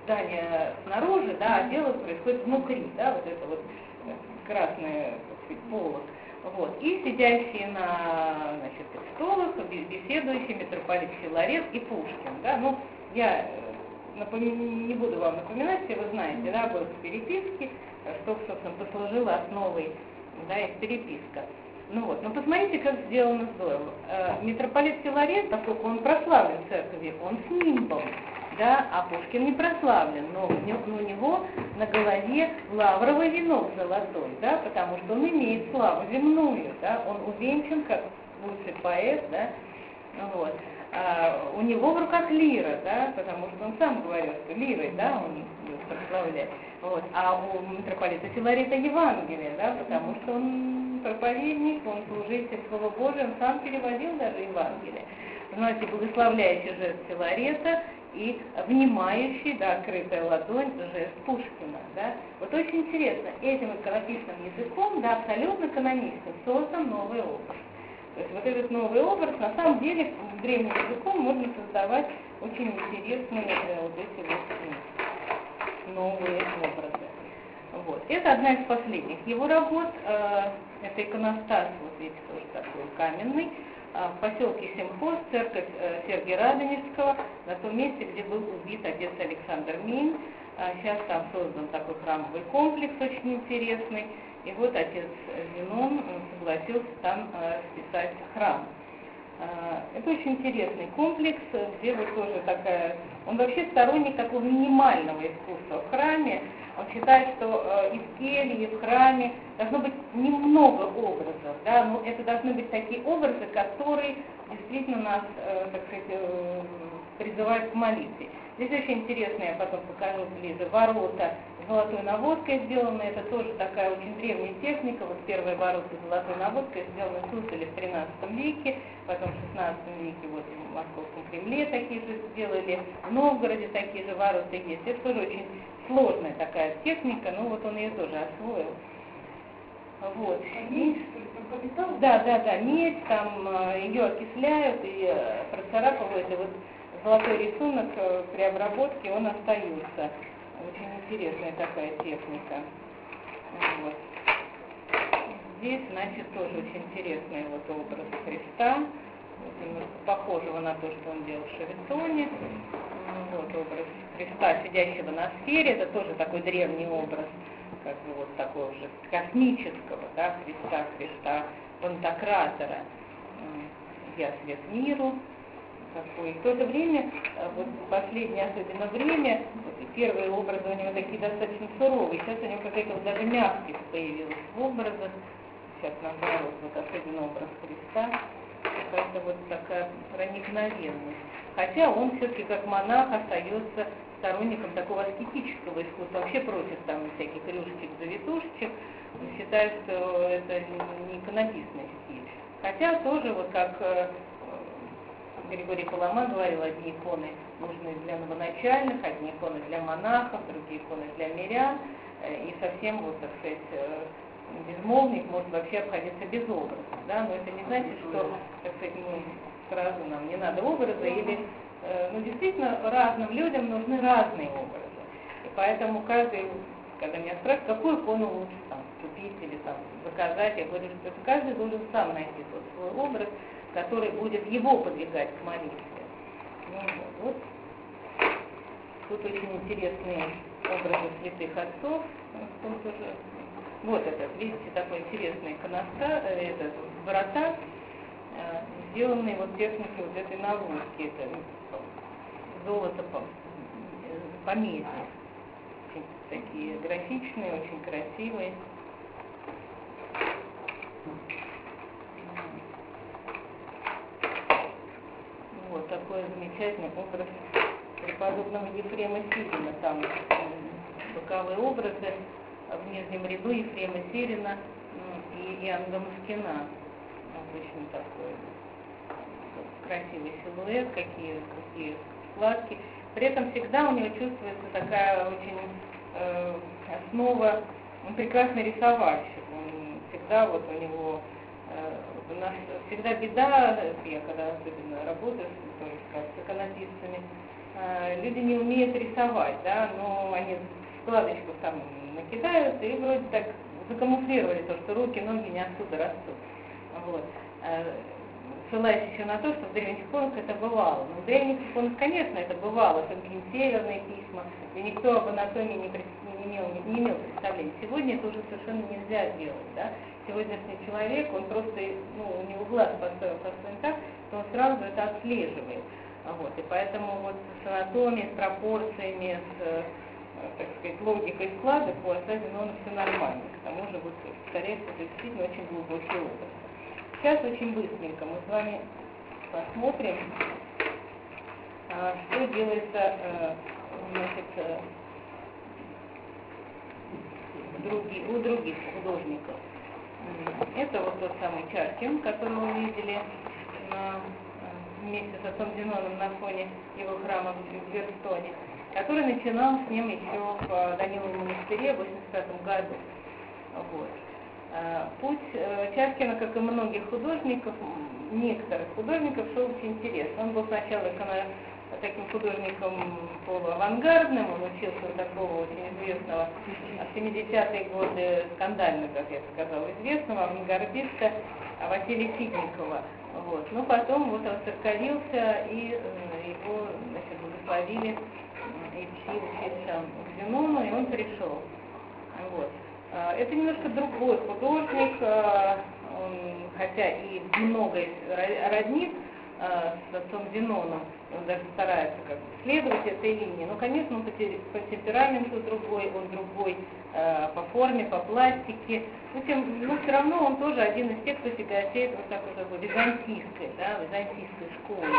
здание снаружи, да, а дело происходит внутри, да, вот это вот красный, так сказать, полос. Вот. И сидящие на, значит, столах, беседующие митрополит Филарет и Пушкин. Да? Ну, я напом... не буду вам напоминать, все вы знаете, да, был переписки, что, собственно, послужило основой, да, их переписка. Ну вот, но посмотрите, как сделано здорово. Митрополит Филарет, поскольку он прославлен в церкви, он с нимбом, да, а Пушкин не прославлен, но у него, у него на голове лавровый венок золотой, да, потому что он имеет славу земную, да, он увенчан как лучший поэт, да, вот. А у него в руках лира, да, потому что он сам говорил, что лирой, да, он прославляет. Вот. А у митрополита Филарета Евангелие, да, потому что он проповедник, он служитель Слова Божия, он сам переводил даже Евангелие. Знаете, благословляющий жест Филарета и внимающий, да, открытая ладонь, жест Пушкина, да. Вот очень интересно, этим иконописным языком, да, абсолютно каноничным, создан новый образ. То есть вот этот новый образ, на самом деле, древним языком можно создавать очень интересные э, вот эти вот новые образы. Вот. Это одна из последних его работ, э, это иконостас, вот видите, тоже такой каменный, э, в поселке Симхоз, церковь э, Сергия Радонежского, на том месте, где был убит отец Александр Минь. Э, сейчас там создан такой храмовый комплекс очень интересный. И вот отец Зенон согласился там э, списать храм. Э, это очень интересный комплекс, где вот тоже такая... Он вообще сторонник такого минимального искусства в храме. Он считает, что э, и в келье, и в храме должно быть немного образов, да, но это должны быть такие образы, которые действительно нас, э, так сказать, э, призывают к молитве. Здесь очень интересно, я потом покажу ближе, ворота золотой наводкой сделаны, это тоже такая очень древняя техника, вот первые ворота золотой наводкой сделаны в Суздале в тринадцатом веке, потом в шестнадцатом веке вот в Московском Кремле такие же сделали, в Новгороде такие же ворота есть, это тоже очень сложная такая техника, но вот он ее тоже освоил. Вот. И, да, да, да, медь, там ее окисляют и процарапывают, и вот золотой рисунок при обработке, он остается. Очень интересная такая техника. Вот. Здесь, значит, тоже очень интересный вот образ Христа, вот, немножко похожего на то, что он делал в Шевицоне. Вот образ Христа, сидящего на сфере, это тоже такой древний образ, как бы вот такого же космического, да, Христа, Христа, Пантократора. Я свет миру. Такой. В то же время, вот в последнее особенно время, вот, первые образы у него такие достаточно суровые, сейчас у него какая-то вот даже мягкость появилась в образах, сейчас наоборот, вот особенно образ Христа, какая-то вот такая проникновенность. Хотя он все-таки как монах остается сторонником такого аскетического искусства, вообще против там всяких рюшечек, завитушечек, он считает, что это не иконописный стиль. Хотя тоже вот как Григорий Палама говорил, одни иконы нужны для новоначальных, одни иконы для монахов, другие иконы для мирян, и совсем, вот, так сказать, безмолвник может вообще обходиться без образа, да, но это не значит, что, так сказать, ну, сразу нам не надо образа, или, ну, действительно, разным людям нужны разные образы, и поэтому каждый, когда меня спрашивают, какую икону лучше там купить или там заказать, я говорю, что это каждый должен сам найти тот свой образ, который будет его подвигать к молитве. Ну, вот. Тут очень интересные образы святых отцов. Тут уже... Вот это, видите, такой интересный иконостас, это врата, сделанные вот техникой вот этой наводки. Это золото по, по меди. Очень такие графичные, очень красивые. Вот такой замечательный образ преподобного Ефрема Сирина. Там боковые образы в нижнем ряду Ефрема Сирина и Иоанна Дамаскина. Обычно такой красивый силуэт, какие, какие складки. При этом всегда у него чувствуется такая очень э, основа, он прекрасный рисовальщик. Он всегда вот у него У нас всегда беда, я когда особенно работаю с, с иконописцами, э, люди не умеют рисовать, да, но они складочку там накидают и вроде так закамуфлировали то, что руки, ноги не отсюда растут. Вот. Ссылаясь еще на то, что в древних иконах это бывало. Но в древних иконах, конечно, это бывало, это какие-нибудь северные письма, и никто об анатомии не, не, имел, не имел представления. Сегодня это уже совершенно нельзя делать, да. Сегодняшний человек, он просто, ну, у него глаз построен, построен так, что он сразу это отслеживает. Вот. И поэтому вот с анатомией, с пропорциями, с, так сказать, логикой складок у Асадина все нормально. К тому же, вот, скорее всего, это действительно очень глубокий опыт. Сейчас очень быстренько мы с вами посмотрим, что делается, значит, други, у других художников. Это вот тот самый Чаркин, которого мы видели на, вместе с отцом Зеноном на фоне его храма в Верстоне, который начинал с ним еще в Даниловом монастыре в восемьдесят пятом году. Вот. Путь Чаркина, как и многих художников, некоторых художников, шел очень интересно. Он был сначала таким художником полуавангардным, он учился у такого очень известного в семидесятые годы, скандально, как я сказала, известного авангардиста Василия Ситникова. Вот. Но потом вот отцерковился, и его, значит, благословили идти учиться к Зенону, и он пришел. Вот. Это немножко другой художник, он, хотя и много роднит с отцом Зеноном, он даже старается как бы следовать этой линии, но, конечно, он по темпераменту другой, он другой по форме, по пластике, но, тем, но все равно он тоже один из тех, кто тяготеет вот такой, такой византийской, да, византийской школы.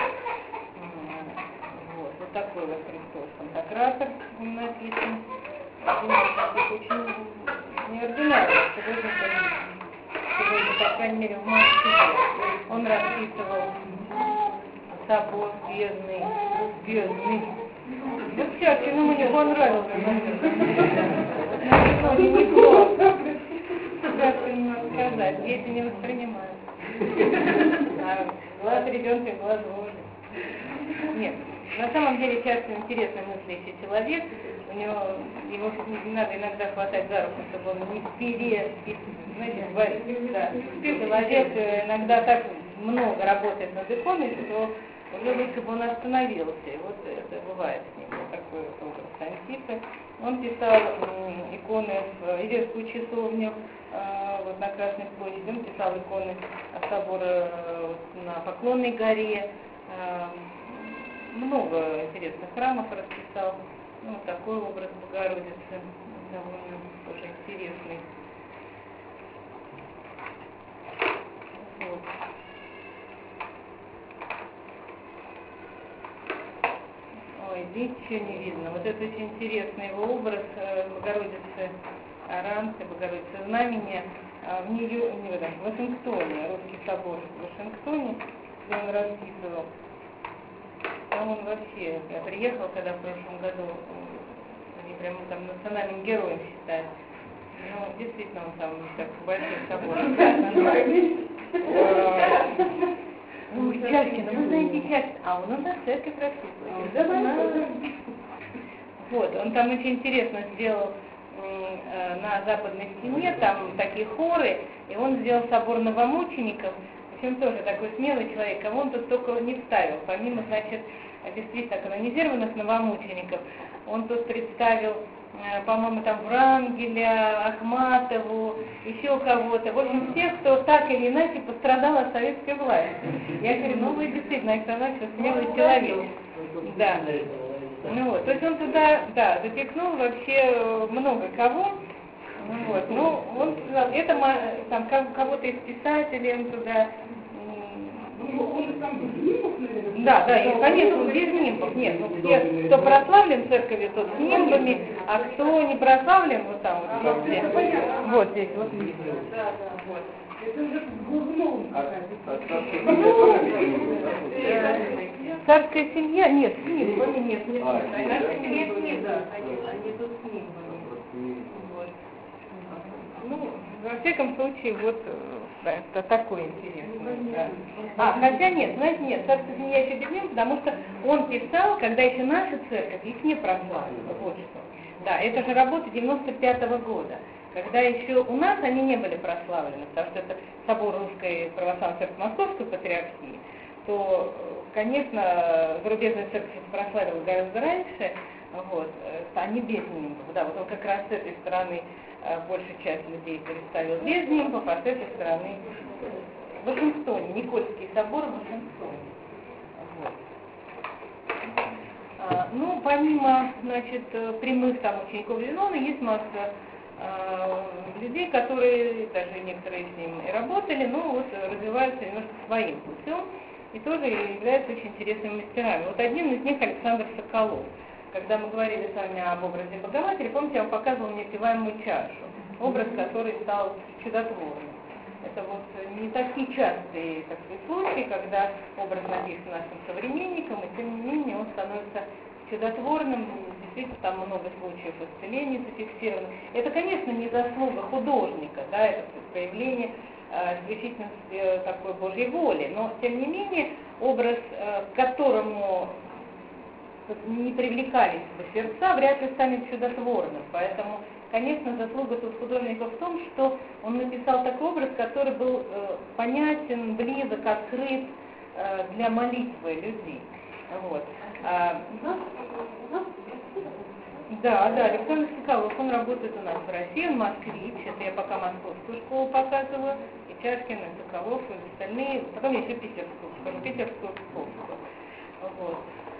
Вот, вот такой вот Христос Пантократор написан. Очень неординарный, сегодня, сегодня, по крайней мере, в Москве. Он расписывал собор бездный, бездный. Вот Чаркину мне понравился. Вот на не класс. Как не могу сказать, дети не воспринимают. А глаз ребенка, глаз Божий. Нет, на самом деле Чаркин интересный мыслящий человек. У него, его надо иногда хватать за руку, чтобы он не пере, знаете, да. Человек иногда так много работает над иконой, что уже лучше бы он остановился. И вот это бывает с ним, вот такой вот образ Антипы. Он писал иконы в Иверскую часовню, вот на Красной площади, он писал иконы собора на Поклонной горе, много интересных храмов расписал. Ну, вот такой образ Богородицы, довольно тоже интересный. Вот. Ой, здесь еще не видно. Вот это очень интересный его образ Богородицы Аранцы, Богородицы Знамения в Нью, не в этом, в Вашингтоне, Русский собор в Вашингтоне, где он расписывал. Там он вообще, я приехала, когда в прошлом году, они прямо там национальным героем считают. Ну, действительно, он там так большой собор. Ну, Чаркина, вы знаете Чаркина, а он у нас церковь расписывает. Вот, он там очень интересно сделал на западной стене, там такие хоры, и он сделал собор новомучеников. Причем тоже такой смелый человек, кого он тут только не вставил. Помимо, значит, действительно канонизированных новомучеников, он тут представил, по-моему, там Врангеля, Ахматову, еще кого-то. В общем, всех, кто так или иначе пострадал от советской власти. Я говорю, ну вы действительно, Александр Иванович, смелый человек. Да. Ну вот, то есть он туда, да, запихнул вообще много кого. Вот, ну, он сказал, это там кого-то из писателей он туда. Да, да, и, конечно, без нимбов. Нет, ну все, кто прославлен в церкви, тот с нимбами, а кто не прославлен, вот там вот здесь. Вот здесь, вот здесь. Да, да, вот. Это уже гурмон. Царская семья? Нет, с нимбами нет, нет, нет. Царская семья с нимбами, они тут с нимбами. Вот. Ну, во всяком случае, вот Да, это такой интересный. Да. А, хотя нет, знаете, нет, царство змея еще без него, потому что он писал, когда еще наша церковь их не прославила. Вот что. Да, это же работа девяносто пятого года, когда еще у нас они не были прославлены, потому что это собор Русской Православной Церкви Московской Патриархии, то, конечно, зарубежная церковь прославила гораздо раньше, вот, они без нимбов. Да, вот он как раз с этой стороны большая часть людей представил без нимбов, а с этой стороны в Вашингтоне, Никольский собор в Вашингтоне. Вот. А, ну, помимо, значит, прямых там учеников Зенона, есть масса а, людей, которые, даже некоторые с ним и работали, но вот развиваются немножко своим путем и тоже являются очень интересными мастерами. Вот один из них Александр Соколов. Когда мы говорили с вами об образе Богоматери, помните, я вам показывала неопиваемую чашу, образ, который стал чудотворным. Это вот не такие частые, так сказать, случаи, когда образ написан нашим современникам, и тем не менее он становится чудотворным, действительно там много случаев исцелений зафиксировано. Это, конечно, не заслуга художника, да, это проявление э, исключительно э, такой Божьей воли, но тем не менее образ, э, к которому не привлекались бы сердца, вряд ли станет чудотворным. Поэтому, конечно, заслуга тут художника в том, что он написал такой образ, который был э, понятен, близок, открыт э, для молитвы людей. Вот. А, да, да, Александр Соколов, он работает у нас в России, он москвич, это я пока московскую школу показываю, и Чашкин, и Соколов, и остальные, потом я еще питерскую, скажу, питерскую, псковскую. Вот.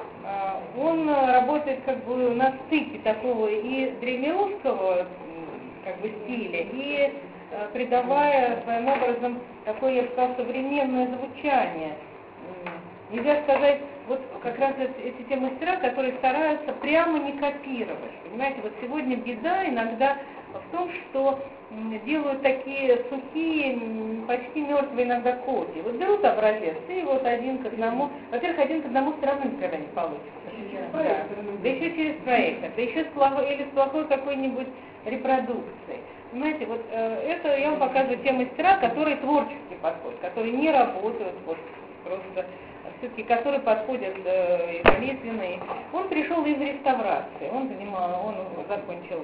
Он работает как бы на стыке такого и древнерусского как бы стиля, и придавая своим образом такое, я бы сказала, современное звучание. Нельзя сказать, вот как раз эти те мастера, которые стараются прямо не копировать. Понимаете, вот сегодня беда иногда в том, что делают такие сухие, почти мертвые иногда копии. Вот берут образец, и вот один к одному, во-первых, один к одному стороны никогда не получится. Да. Да еще через проектор, да еще с плохой, или с плохой какой-нибудь репродукцией. Понимаете, вот э, это я вам показываю те мастера, которые творчески подходят, которые не работают вот просто, все-таки которые подходят э, и молитвенные. Он пришел из реставрации, он занимал, он закончил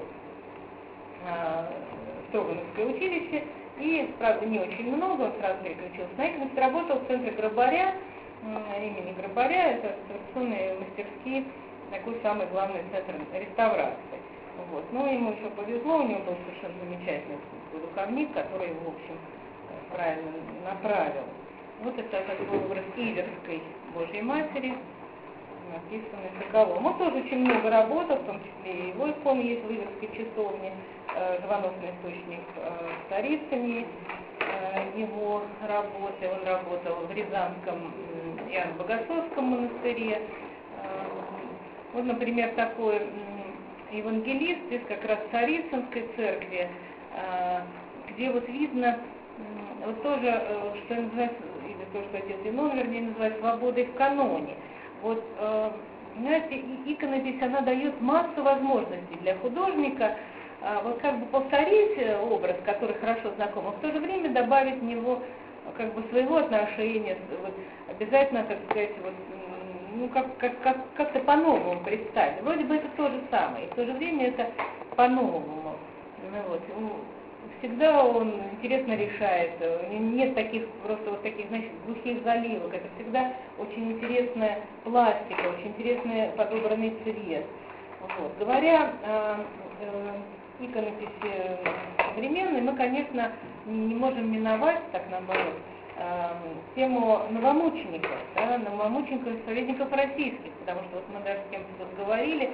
э, Строгановское училище, и, правда, не очень много, он сразу переключился на экономист, работал в центре Грабаря, э, имени Грабаря, это традиционные мастерские, такой самый главный центр реставрации. Вот. Но ему еще повезло, у него был совершенно замечательный духовник, который его, в общем, правильно направил. Вот это такой образ Иверской Божьей Матери, написанный Соколовым. Он тоже очень много работал, в том числе и его иконы есть в Иверской часовне, э, живоносный источник э, старицами э, его работы. Он работал в Рязанском э, Иоанно Богословском монастыре. Э, вот, например, такой э, евангелист из как раз Царицынской церкви, э, где вот видно, э, вот тоже, э, что называется, или то, что отец Зенон, вернее, называет свободой в каноне. Вот, э, знаете, иконопись, она дает массу возможностей для художника, э, вот как бы повторить образ, который хорошо знаком, а в то же время добавить в него как бы своего отношения, вот, обязательно, так сказать, вот, ну, как, как, как, как-то по-новому представить. Вроде бы это то же самое, и в то же время это по-новому. Ну, вот. Всегда он интересно решает, нет таких просто вот таких, значит, глухих заливок, это всегда очень интересная пластика, очень интересный подобранный цвет. Вот. Говоря о э, иконописи современной, мы, конечно, не можем миновать, так наоборот, э, тему новомучеников, да, новомучеников и советников российских, потому что вот мы даже с кем-то тут говорили,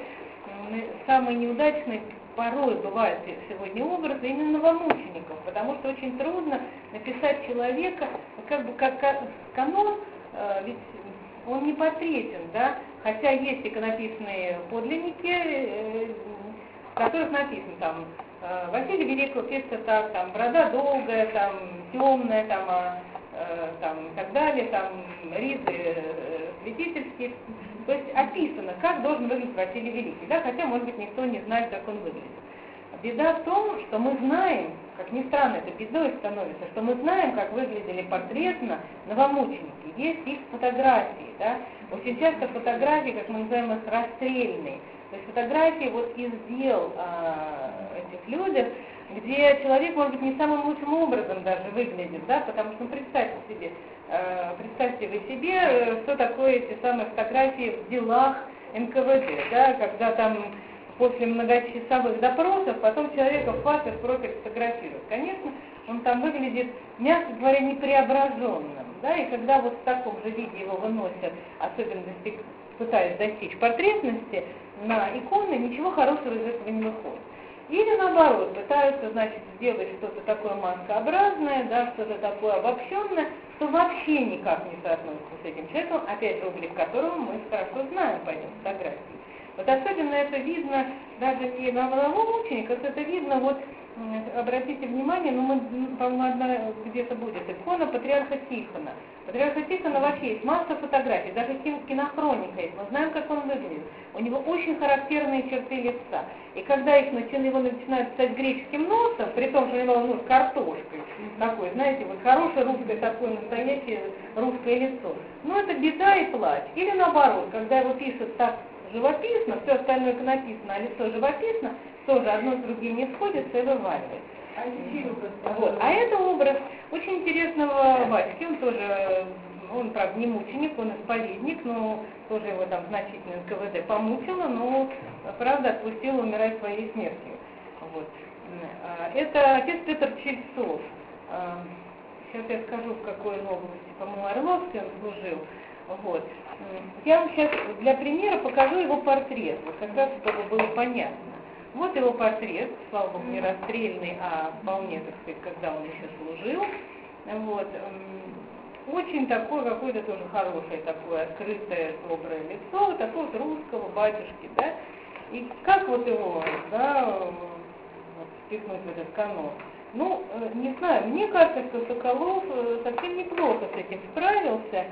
самый неудачный порой бывает сегодня образы именно новомучеников, потому что очень трудно написать человека, как бы как канон, э, ведь он не портретен, да, хотя есть иконописные подлинники, э, в которых написано там э, Василий Великого пишется так, там борода долгая, там темная, там, э, там и так далее, там риды э, святительские. То есть описано, как должен выглядеть Василий Великий, да, хотя, может быть, никто не знает, как он выглядит. Беда в том, что мы знаем, как ни странно, это бедой становится, что мы знаем, как выглядели портретно новомученики, есть их фотографии, да, очень часто фотографии, как мы называем их, расстрельные, то есть фотографии вот из дел а, этих людей, где человек, может быть, не самым лучшим образом даже выглядит, да, потому что, ну, представьте себе, э, представьте вы себе, э, что такое эти самые фотографии в делах эн ка вэ дэ, да, когда там после многочасовых допросов потом человека в паспорт просят фотографировать. Конечно, он там выглядит, мягко говоря, непреображенным, да, и когда вот в таком же виде его выносят, особенно достиг, пытаясь достичь портретности, на иконы, ничего хорошего из этого не выходит. Или наоборот, пытаются, значит, сделать что-то такое маскообразное, да, что-то такое обобщенное, что вообще никак не соотносится с этим человеком, опять же, облик которого мы хорошо знаем по ним фотографии. Вот особенно это видно даже и на новомучениках, это видно, вот, обратите внимание, ну, мы, по-моему, одна где-то будет икона патриарха Тихона. Патриарха Тихона вообще есть масса фотографий, даже кинохроника есть, мы знаем, как он выглядит. У него очень характерные черты лица. И когда их начинают, его начинают писать греческим носом, при том, что у него нос картошкой, такой, знаете, вот хорошее русское такое настоящее русское лицо. Ну, это беда и плач. Или наоборот, когда его пишут так живописно, все остальное иконописно, а лицо живописно, тоже одно с другим не сходится и вываливается. А это вот. А это образ очень интересного Васьки, он тоже, он, правда, не мученик, он исповедник, но тоже его там значительно эн ка вэ дэ помучило, но, правда, отпустила умирать своей смертью. Вот. Это отец Петр Чельцов. Сейчас я скажу, в какой он области, по-моему, Орловской он служил. Вот. Я вам сейчас для примера покажу его портрет, вот как раз, чтобы было понятно. Вот его портрет, слава богу, не расстрельный, а вполне, так сказать, когда он еще служил. Вот. Очень такое, какое-то тоже хорошее, такое открытое, доброе лицо, вот такого вот русского батюшки, да. И как вот его, да, вот, впихнуть в этот канон? Ну, не знаю, мне кажется, что Соколов совсем неплохо с этим справился,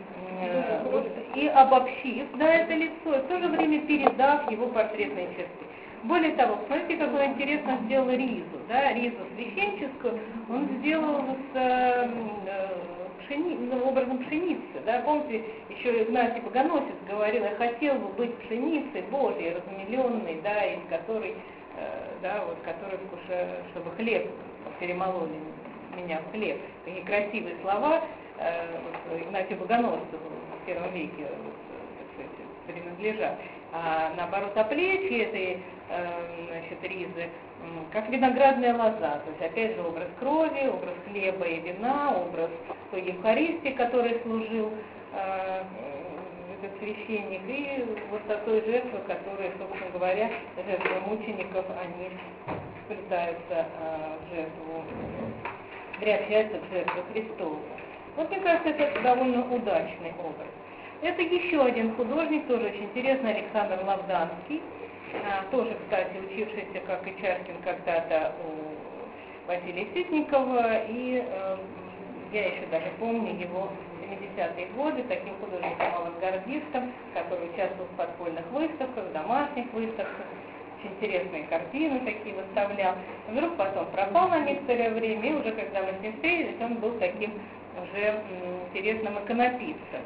и обобщив, да, это лицо, и в то же время передав его портретные черты. Более того, смотрите, как он интересно сделал ризу, да, ризу священческую, он сделал с э, пшени, образом пшеницы, да, помните, еще Игнатий Богоносец говорил, я хотел бы быть пшеницей Божьей, размеленной, да, из которой, э, да, вот, которой вкуша, чтобы хлеб перемололи меня в хлеб. Такие красивые слова э, вот, Игнатию Богоносцу в первом веке, вот, так сказать, принадлежат. А наоборот, оплечье этой э, значит, ризы, как виноградная лоза, то есть опять же образ крови, образ хлеба и вина, образ той Евхаристии, который служил э, этот священник, и вот такой жертвы, которые, собственно говоря, жертвы мучеников, они сплетаются э, в жертву, приобщаются к жертве Христову. Вот мне кажется, это довольно удачный образ. Это еще один художник, тоже очень интересный, Александр Лавданский, а, тоже, кстати, учившийся, как и Чаркин, когда-то у Василия Ситникова, и э, я еще даже помню его в семидесятые годы таким художником-авангардистом, который участвовал в подпольных выставках, домашних выставках, очень интересные картины такие выставлял. Вдруг потом пропал на некоторое время, и уже когда мы с ним встретились, он был таким уже м, интересным иконописцем.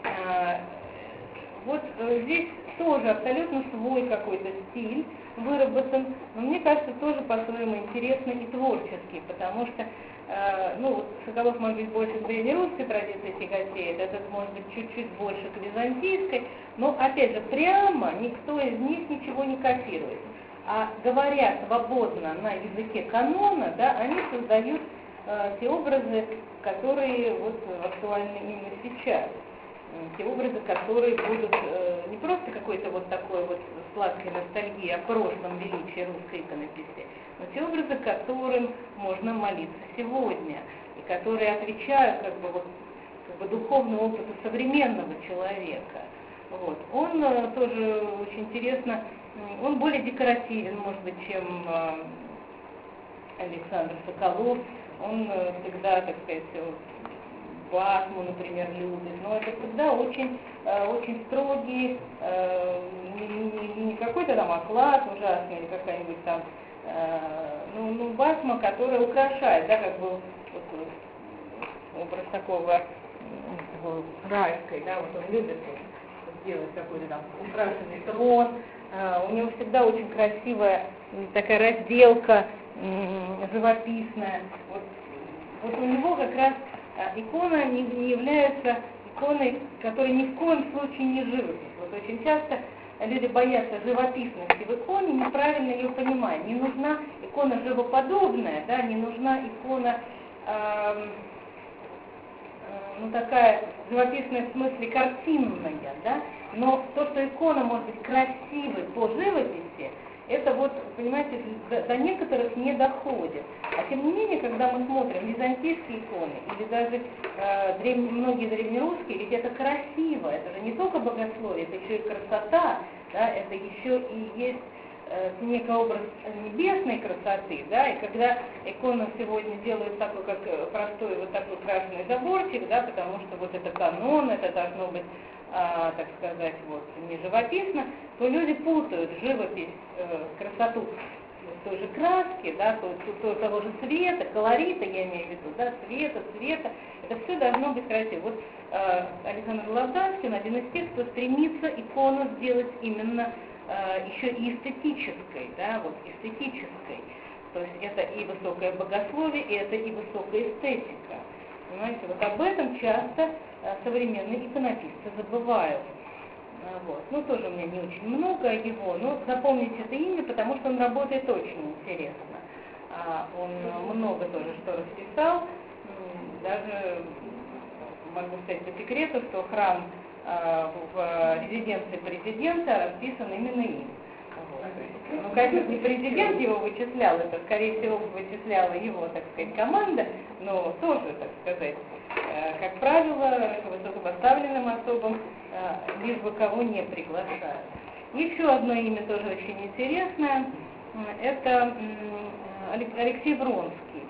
Вот здесь тоже абсолютно свой какой-то стиль выработан, но мне кажется, тоже по-своему интересный и творческий, потому что, э, ну, вот Соколов, может быть, больше к древнерусской традиции тяготеет, этот, может быть, чуть-чуть больше к византийской, но, опять же, прямо никто из них ничего не копирует. А говоря свободно на языке канона, да, они создают э, те образы, которые вот актуальны именно сейчас. Те образы, которые будут э, не просто какой-то вот такой вот сладкой ностальгии о прошлом величии русской иконописи, но те образы, которым можно молиться сегодня, и которые отвечают как бы, вот, как бы духовному опыту современного человека. Вот. Он э, тоже очень интересно, он более декоративен, может быть, чем э, Александр Соколов. Он э, всегда, так сказать, Басму, например, любит, но это всегда очень, э, очень строгий, э, не, не, не какой-то там оклад ужасный или какая-нибудь там э, ну, ну, басма, которая украшает, да, как бы вот, образ такого, такого райской, да, вот он любит вот, сделать какой-то там украшенный трон. Э, у него всегда очень красивая такая разделка, э, живописная. Вот, вот у него как раз э, икона не, не является иконой, которая ни в коем случае не живопись. Вот очень часто люди боятся живописности в иконе, неправильно ее понимают. Не нужна икона живоподобная, да, не нужна икона, э, э, ну такая живописная в смысле картинная, да, но то, что икона может быть красивой по живописи, это вот, понимаете, до, до некоторых не доходит. А тем не менее, когда мы смотрим византийские иконы, или даже э, древ... многие древнерусские, ведь это красиво, это же не только богословие, это еще и красота, да, это еще и есть э, некий образ небесной красоты, да, и когда икону сегодня делают такой, как простой вот такой крашеный заборчик, да, потому что вот это канон, это должно быть, а, так сказать, вот, не живописно, то люди путают живопись, э, красоту той же краски, да, то, то, то, того же цвета, колорита, я имею в виду, да, цвета, цвета, это все должно быть красиво. Вот э, Александр Лавданский, один из тех, кто стремится икону сделать именно э, еще и эстетической, да, вот эстетической. То есть это и высокое богословие, и это и высокая эстетика. Понимаете, вот об этом часто э, современные иконописцы забывают. А, вот. Ну, тоже у меня не очень много его, но запомните это имя, потому что он работает очень интересно. А, он много тоже что расписал, даже могу сказать по секрету, что храм а, в резиденции президента расписан именно им. Вот. Ну, конечно, не президент его вычислял, это, скорее всего, вычисляла его, так сказать, команда, но тоже, так сказать, как правило, к высокопоставленным особам лишь бы кого не приглашают. Еще одно имя тоже очень интересное, это Алексей Вронский.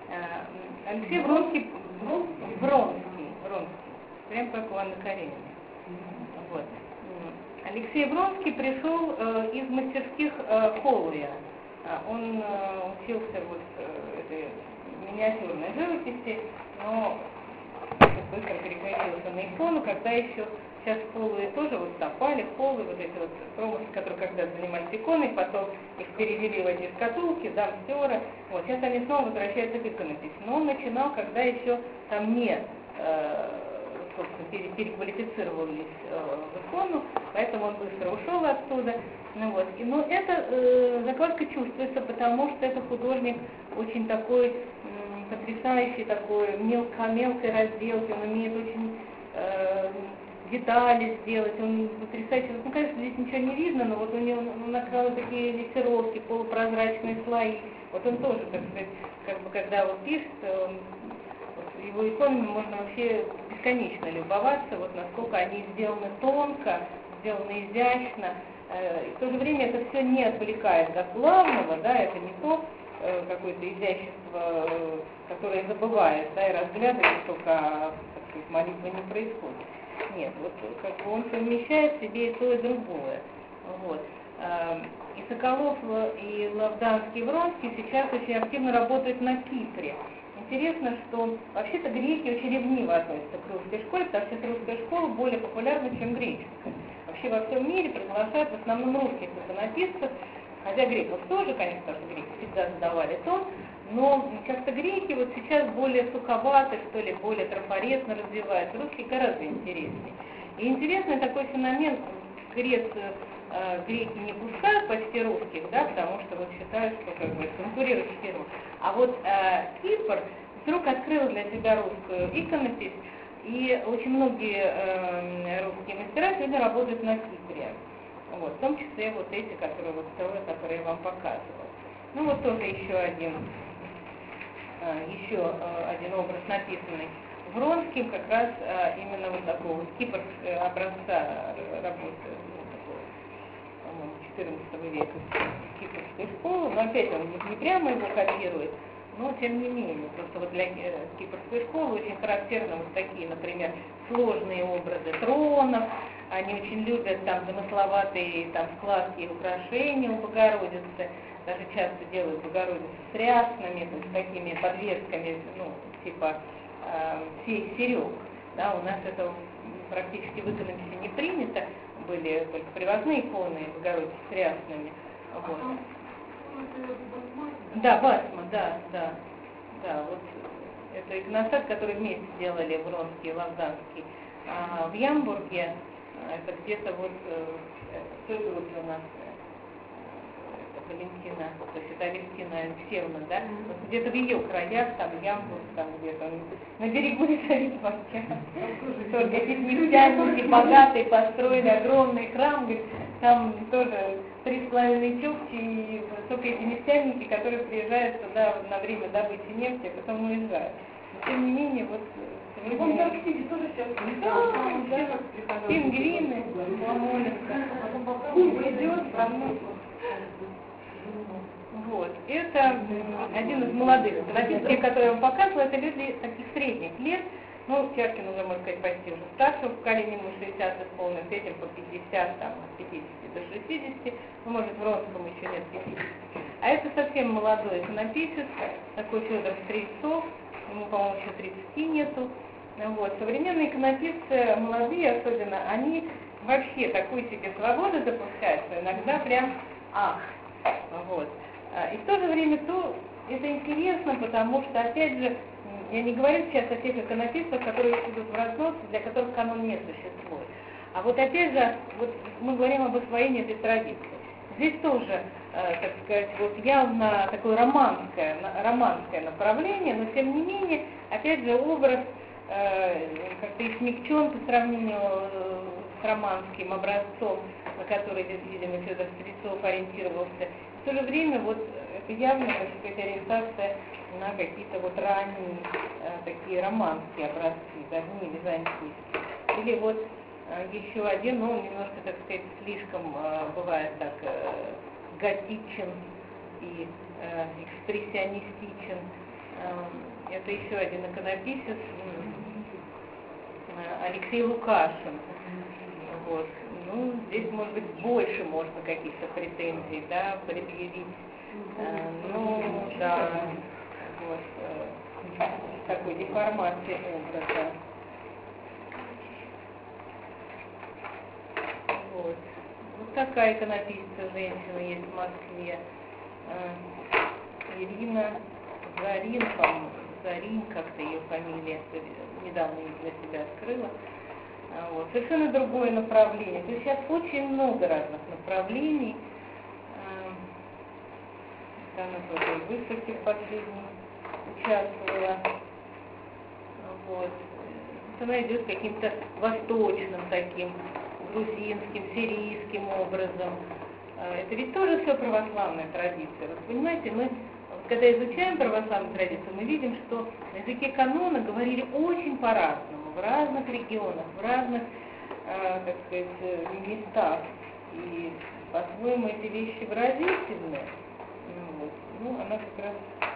Алексей Вронский, Вронский, Вронский, прям как у Анны Карениной. Вот. Алексей Вронский пришел э, из мастерских э, Холуя. Он э, учился вот э, этой миниатюрной живописи, но быстро переключился на икону, когда еще сейчас Холуи тоже вот Топали, Холуи, вот эти вот промыслы, которые когда-то занимались иконой, потом их перевели в эти шкатулки, дамстера. Вот сейчас они снова возвращаются к иконописи. Но он начинал, когда еще там не э, собственно, переквалифицировались э, в икону, поэтому он быстро ушел оттуда. Ну, вот. И, но эта э, закладка чувствуется, потому что это художник очень такой м, потрясающий, такой мелко-мелкой разделки, он умеет очень э, детали сделать, он потрясающий. Ну, конечно, здесь ничего не видно, но вот у него он накрыл такие лессировки, полупрозрачные слои. Вот он тоже, так сказать, как бы, когда вот пишет, он, вот, его иконами можно вообще бесконечно любоваться, вот насколько они сделаны тонко, сделаны изящно. И в то же время это все не отвлекает от главного, да, это не то э, какое-то изящество, э, которое забывает, да, и разглядывает, только, так сказать, молитва не происходит. Нет, вот как бы он совмещает в себе и то, и другое. Вот. И Соколов, и Лавданский, и Вронский сейчас очень активно работают на Кипре. Интересно, что вообще-то греки очень ревниво относятся к русской школе, потому что русская школа более популярна, чем греческая. Вообще во всем мире приглашают в основном русских иконописцев, хотя греков тоже, конечно, потому что греки всегда задавали тон, но как-то греки вот сейчас более суховаты, что ли, более трафаретно развиваются, русские гораздо интереснее. И интересный такой феномен, в Грецию э, греки не пускают почти русских, да, потому что вот считают, что как бы конкурируют с первым. А вот э, Кипр вдруг открыл для себя русскую иконопись, и очень многие э, русские мастера сегодня работают на Кипре. Вот, в том числе вот эти, которые вот строят, которые я вам показывала. Ну вот тоже еще один, э, еще э, один образ, написанный Вронским, как раз э, именно вот такого вот кипрского образца работы, ну, такого, по-моему, четырнадцатого века кипрской школы. Но опять он не, не прямо его копирует, но тем не менее, просто вот для э, кипрской школы очень характерны вот такие, например, сложные образы тронов, они очень любят там замысловатые там складки и украшения у Богородицы, даже часто делают Богородицу с рясными, то есть такими подвесками, ну, типа э, серег. Да, у нас это практически в иконописи не принято, были только привозные иконы Богородицы с рясными. Вот. Да, басма, да, да, да, вот это иконостас, который вместе делали Вронский и Лавданский. А в Ямбурге это где-то вот в той группе у нас это Валентина, то есть это Алевтина Алексеевна, да, вот где-то в ее краях, там Ямбург, там где-то на берегу Лизавета тоже какие-то нефтяники, богатые, построили огромный храм, говорит, там тоже три с половиной чукчи и только эти нефтяники, которые приезжают туда на время добычи нефти, а потом уезжают. Но, тем не менее, вот... В Антарктиде тоже сейчас не знаю, да, пингвины, Ломоненко, идет, вот. Это один из молодых иконописцев, которые я вам показывала, это люди таких средних лет, ну, Чаркин уже, можно сказать, почти уже старшего поколения, ему шестьдесят исполнилось, этим по пятьдесят, там, от пятидесяти до шестидесяти, ну, может, Вронскому еще лет пятьдесят. А это совсем молодой иконописец, такой Федор Стрельцов, ему, по-моему, еще тридцати нету. Вот. Современные иконописцы, молодые особенно, они вообще такую себе свободу допускают, что иногда прям ах. Вот. И в то же время то, это интересно, потому что, опять же, я не говорю сейчас о тех иконописцах, которые идут в разнос, для которых канон не существует. А вот опять же, вот мы говорим об освоении этой традиции. Здесь тоже, э, так сказать, вот явно такое романское, романское направление, но тем не менее, опять же, образ э, как-то и смягчен по сравнению э, с романским образцом, на который, видимо, Федор Стрельцов ориентировался. В то же время вот это явно, так сказать, ориентация на какие-то вот ранние э, такие романские образцы, даже не византийские. Или вот э, еще один, ну, немножко, так сказать, слишком э, бывает так э, готичен и э, экспрессионистичен. Э, это еще один иконописец, э, Алексей Лукашин. Вот. Ну, здесь, может быть, больше можно каких-то претензий, да, предъявить. Э, ну, да, вот, э, такой деформации образа. Вот. Вот такая иконописца женщина есть в Москве. Э, Ирина Зарин, по-моему, Зарин, как-то ее фамилия, недавно ее для себя открыла. Вот. Совершенно другое направление. То есть сейчас очень много разных направлений. Она тоже в выставке последней участвовала. Вот. Она идет каким-то восточным таким, грузинским, сирийским образом. Это ведь тоже все православная традиция. Вот понимаете, мы, когда изучаем православную традицию, мы видим, что на языке канона говорили очень по-разному, в разных регионах, в разных, э, так сказать, местах. И по-своему эти вещи выразительны. Ну, вот. Ну, она как раз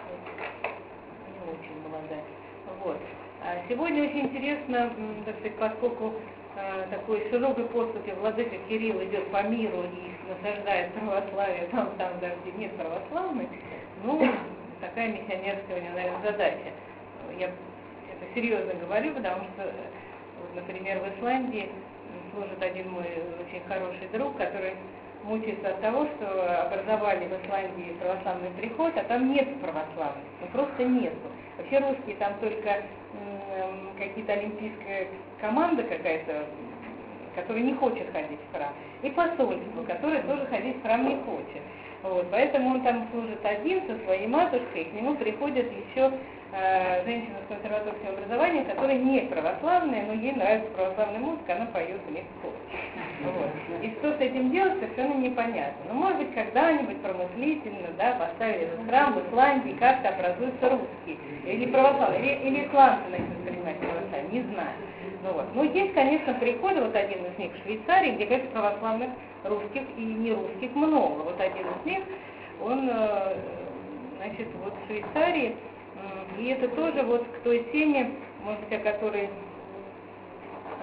не очень молодая. Вот. А сегодня очень интересно, так сказать, поскольку э, такой широкой поступи владыка Кирилл идет по миру и насаждает православие, там, там даже где нет православных, ну, такая миссионерская у него, наверное, задача. Я это серьезно говорю, потому что, вот, например, в Исландии служит один мой очень хороший друг, который мучается от того, что образовали в Исландии православный приход, а там нет православных, ну просто нету. Вообще русские там только м- какие-то олимпийская команда какая-то, которая не хочет ходить в храм, и посольство, которое тоже ходить в храм не хочет. Вот, поэтому он там служит один со своей матушкой, и к нему приходят еще э, женщина с консерваторским образованием, которая не православная, но ей нравится православная музыка, она поет легко. Вот. И что с этим делать, совершенно непонятно. Но, может быть, когда-нибудь промыслительно, да, поставили этот храм в Исландии, как-то образуются русские, или православные, или, или исландцы начнут принимать православие, не знаю. Ну, вот. Но есть, конечно, приходы, вот один из них в Швейцарии, где, конечно, православных русских и нерусских много. Вот один из них, он, значит, вот в И это тоже вот к той теме, может быть, о которой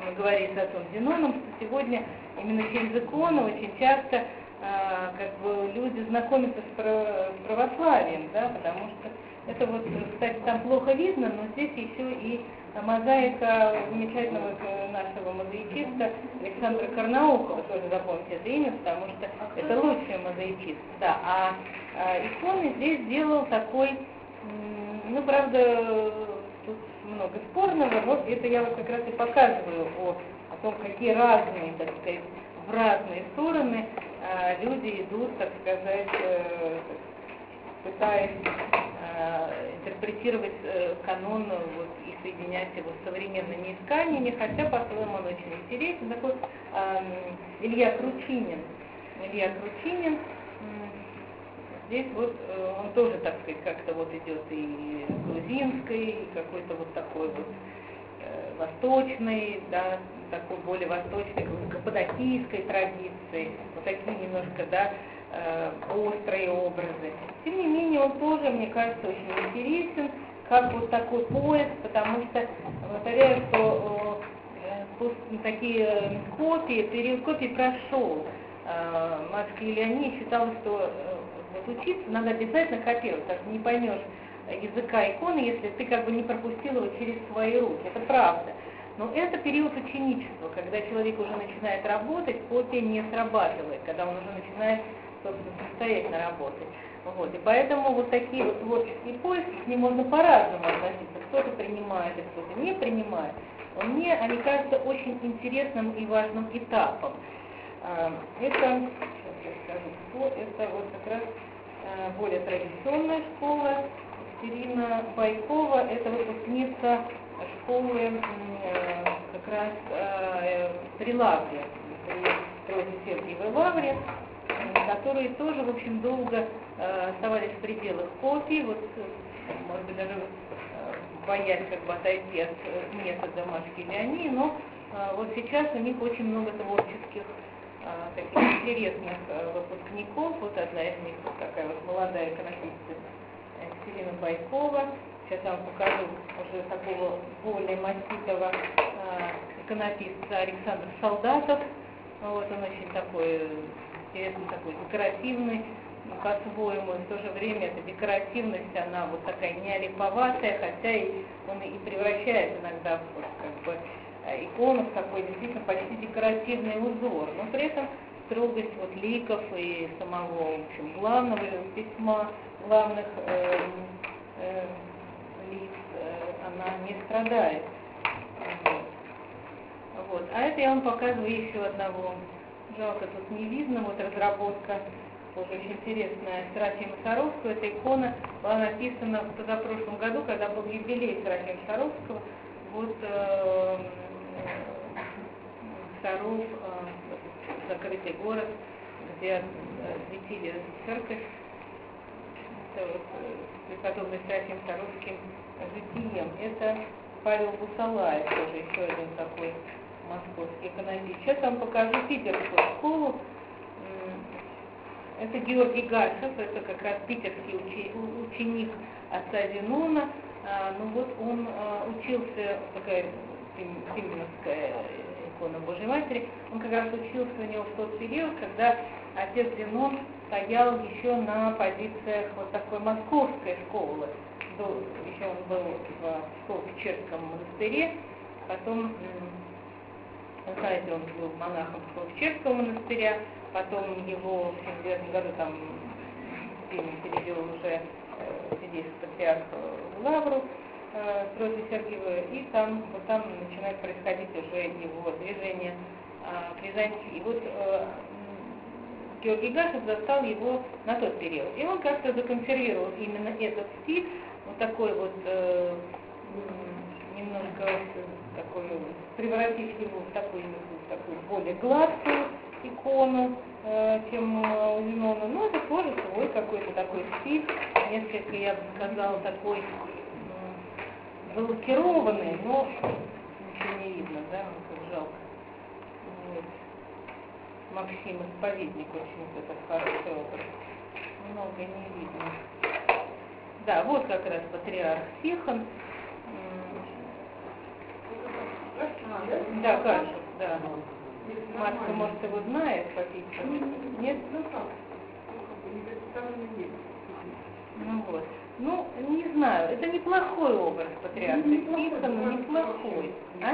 говорить с отцом Зеноном, что сегодня именно через иконы очень часто а, как бы люди знакомятся с, право, с православием, да, потому что это вот, кстати, там плохо видно, но здесь еще и мозаика замечательного нашего мозаичиста Александра Карнаухова, тоже запомните это имя, потому что это лучший мозаичист. Да, а, а иконы здесь сделал такой, ну, правда, тут много спорного, но это я вот как раз и показываю о, о том, какие разные, так сказать, в разные стороны а, люди идут, так сказать, э, пытаясь э, интерпретировать э, канон вот, и соединять его с современными исканиями, хотя по-своему он очень интересен. Такой э, Илья Кручинин. Илья Кручинин, э, здесь вот э, он тоже, так сказать, как-то вот идет и грузинской, и какой-то вот такой вот э, восточной, да, такой более восточной, каппадокийской традиции, вот такие немножко, да, э, острые образы. Тем не менее, он тоже, мне кажется, очень интересен, как вот такой поиск, потому что, повторяю, что э, такие копии, период копий прошел. Э, Матушка Елеония считала, что э, вот учиться надо обязательно копировать, так что не поймешь языка иконы, если ты как бы не пропустил его через свои руки. Это правда. Но это период ученичества, когда человек уже начинает работать, копия не срабатывает, когда он уже начинает, собственно, самостоятельно работать. Вот. И поэтому вот такие вот творческие поиски, к ним можно по-разному относиться. Кто-то принимает, а кто-то не принимает. Но мне они кажутся очень интересным и важным этапом. Это, сейчас я скажу, кто, это вот как раз более традиционная школа. Екатерина Байкова, это выпускница школы как раз э, при Лавре, при Троице-Сергиевой Лавре, которые тоже, в общем, долго э, оставались в пределах копий, вот, может быть, даже э, боясь как бы отойти от метода Матушки Елеонии, но э, вот сейчас у них очень много творческих, э, таких интересных э, выпускников, вот одна из них вот такая вот молодая иконописца Екатерина Байкова. Сейчас я вам покажу уже такого более маститого э, иконописца Александр Солдатов. Вот он очень такой, интересный, такой декоративный, по-своему, и в то же время эта декоративность, она вот такая неолиповатая, хотя и он и превращает иногда вот, как бы, икону в такой действительно почти декоративный узор, но при этом строгость вот ликов и самого, в общем, главного письма, главных э, э, лиц, э, она не страдает. Вот. Вот. А это я вам показываю еще одного. Жалко, тут не видно, вот разработка, тоже очень интересная, Серафима Саровского. Эта икона была написана в позапрошлом году, когда был юбилей Серафима Саровского. Вот э, Саров, э, закрытый город, где осветили церковь, это вот преподобный Серафим Саровским житием. Это Павел Бусалаев, тоже еще один такой московский экономист. Сейчас я вам покажу питерскую школу. Это Георгий Гашев, это как раз питерский ученик отца Зенона. Ну вот он учился, такая фиминовская икона Божьей Матери, он как раз учился у него в тот период, когда отец Зенон стоял еще на позициях вот такой московской школы. До, еще он был в Псково-Печерском монастыре, потом, знаете, он был монахом Псково-Печерского монастыря, потом его в семьдесят девятом году там перевел уже сидейский патриарх в Лавру, Троице-Сергиевую, и там, вот там начинает происходить уже его движение к Византии. И вот Георгий Гашев застал его на тот период. И он как-то законсервировал именно этот стиль, вот такой вот, э, немножко такой, превратив его в такую, в такую более гладкую икону, э, чем у Зенона. Но это тоже свой какой-то такой стиль, несколько, я бы сказала, такой э, залакированный, но ничего не видно, да, как жалко. Вот. Максим Исповедник, очень вот этот хороший образ. Много не видно. Да, вот как раз патриарх Тихон. Да, Кашев, да. Марка, может, его знает, по-видимому. Нет? Ну вот. Ну, не знаю, это неплохой образ патриарха Тихона, неплохой. А?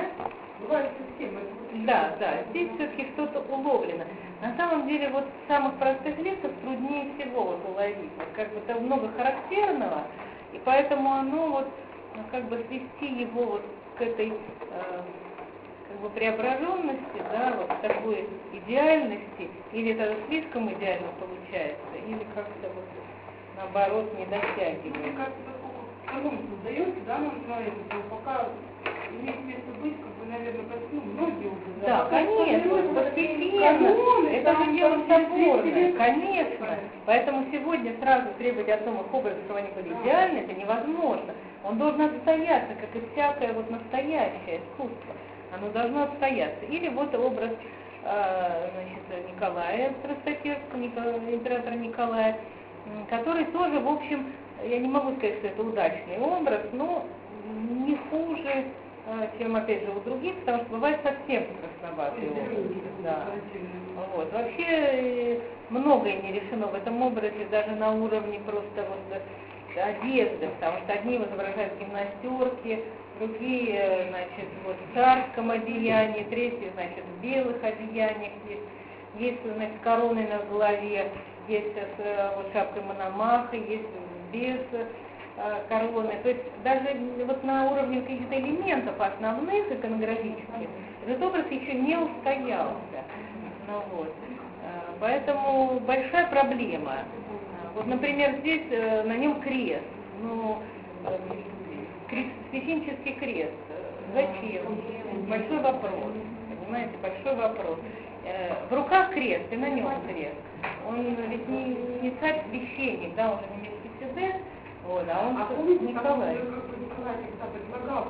Да, да, здесь все-таки что-то уловлено. На самом деле, вот в самых простых лекциях труднее всего вот уловить. Вот как бы там много характерного, и поэтому оно вот, ну, как бы свести его вот к этой э, как бы преображенности, да, вот такой идеальности, или это слишком идеально получается, или как-то вот наоборот не дотягивает. Мне кажется, поскольку канон создаете, да, нам говорит, что пока имеет место быть, как бы, наверное, ну, многие образы. Да, а конечно, постепенно, это же дело соборное, конечно. Поэтому сегодня сразу требовать от новых образов, чтобы они были идеальны, это невозможно. Он должен отстояться, как и всякое вот настоящее искусство. Оно должно отстояться. Или вот образ э, значит, Николая Страстотерского, императора Николая, который тоже, в общем, я не могу сказать, что это удачный образ, но не хуже, чем, опять же, у других, потому что бывает совсем красноватый образ. Да. Вот. Вообще многое не решено в этом образе, даже на уровне просто вот одежды, потому что одни изображают гимнастерки, другие, значит, вот в царском одеянии, третьи, значит, в белых одеяниях, есть, есть, значит, короны на голове, есть с вот, шапкой Мономаха, есть без э, короны. То есть даже вот на уровне каких-то элементов основных иконографических этот образ еще не устоялся. Ну, вот. Поэтому большая проблема. Вот, например, здесь э, на нем крест. Ну, э, крест, священнический крест. Зачем? Большой вопрос. Понимаете, большой вопрос. Э, в руках крест и на нем крест. Он ведь не, не царь-священник, да, он же не Мельхиседек, вот, а он а помните, Николай. Николай предлагал,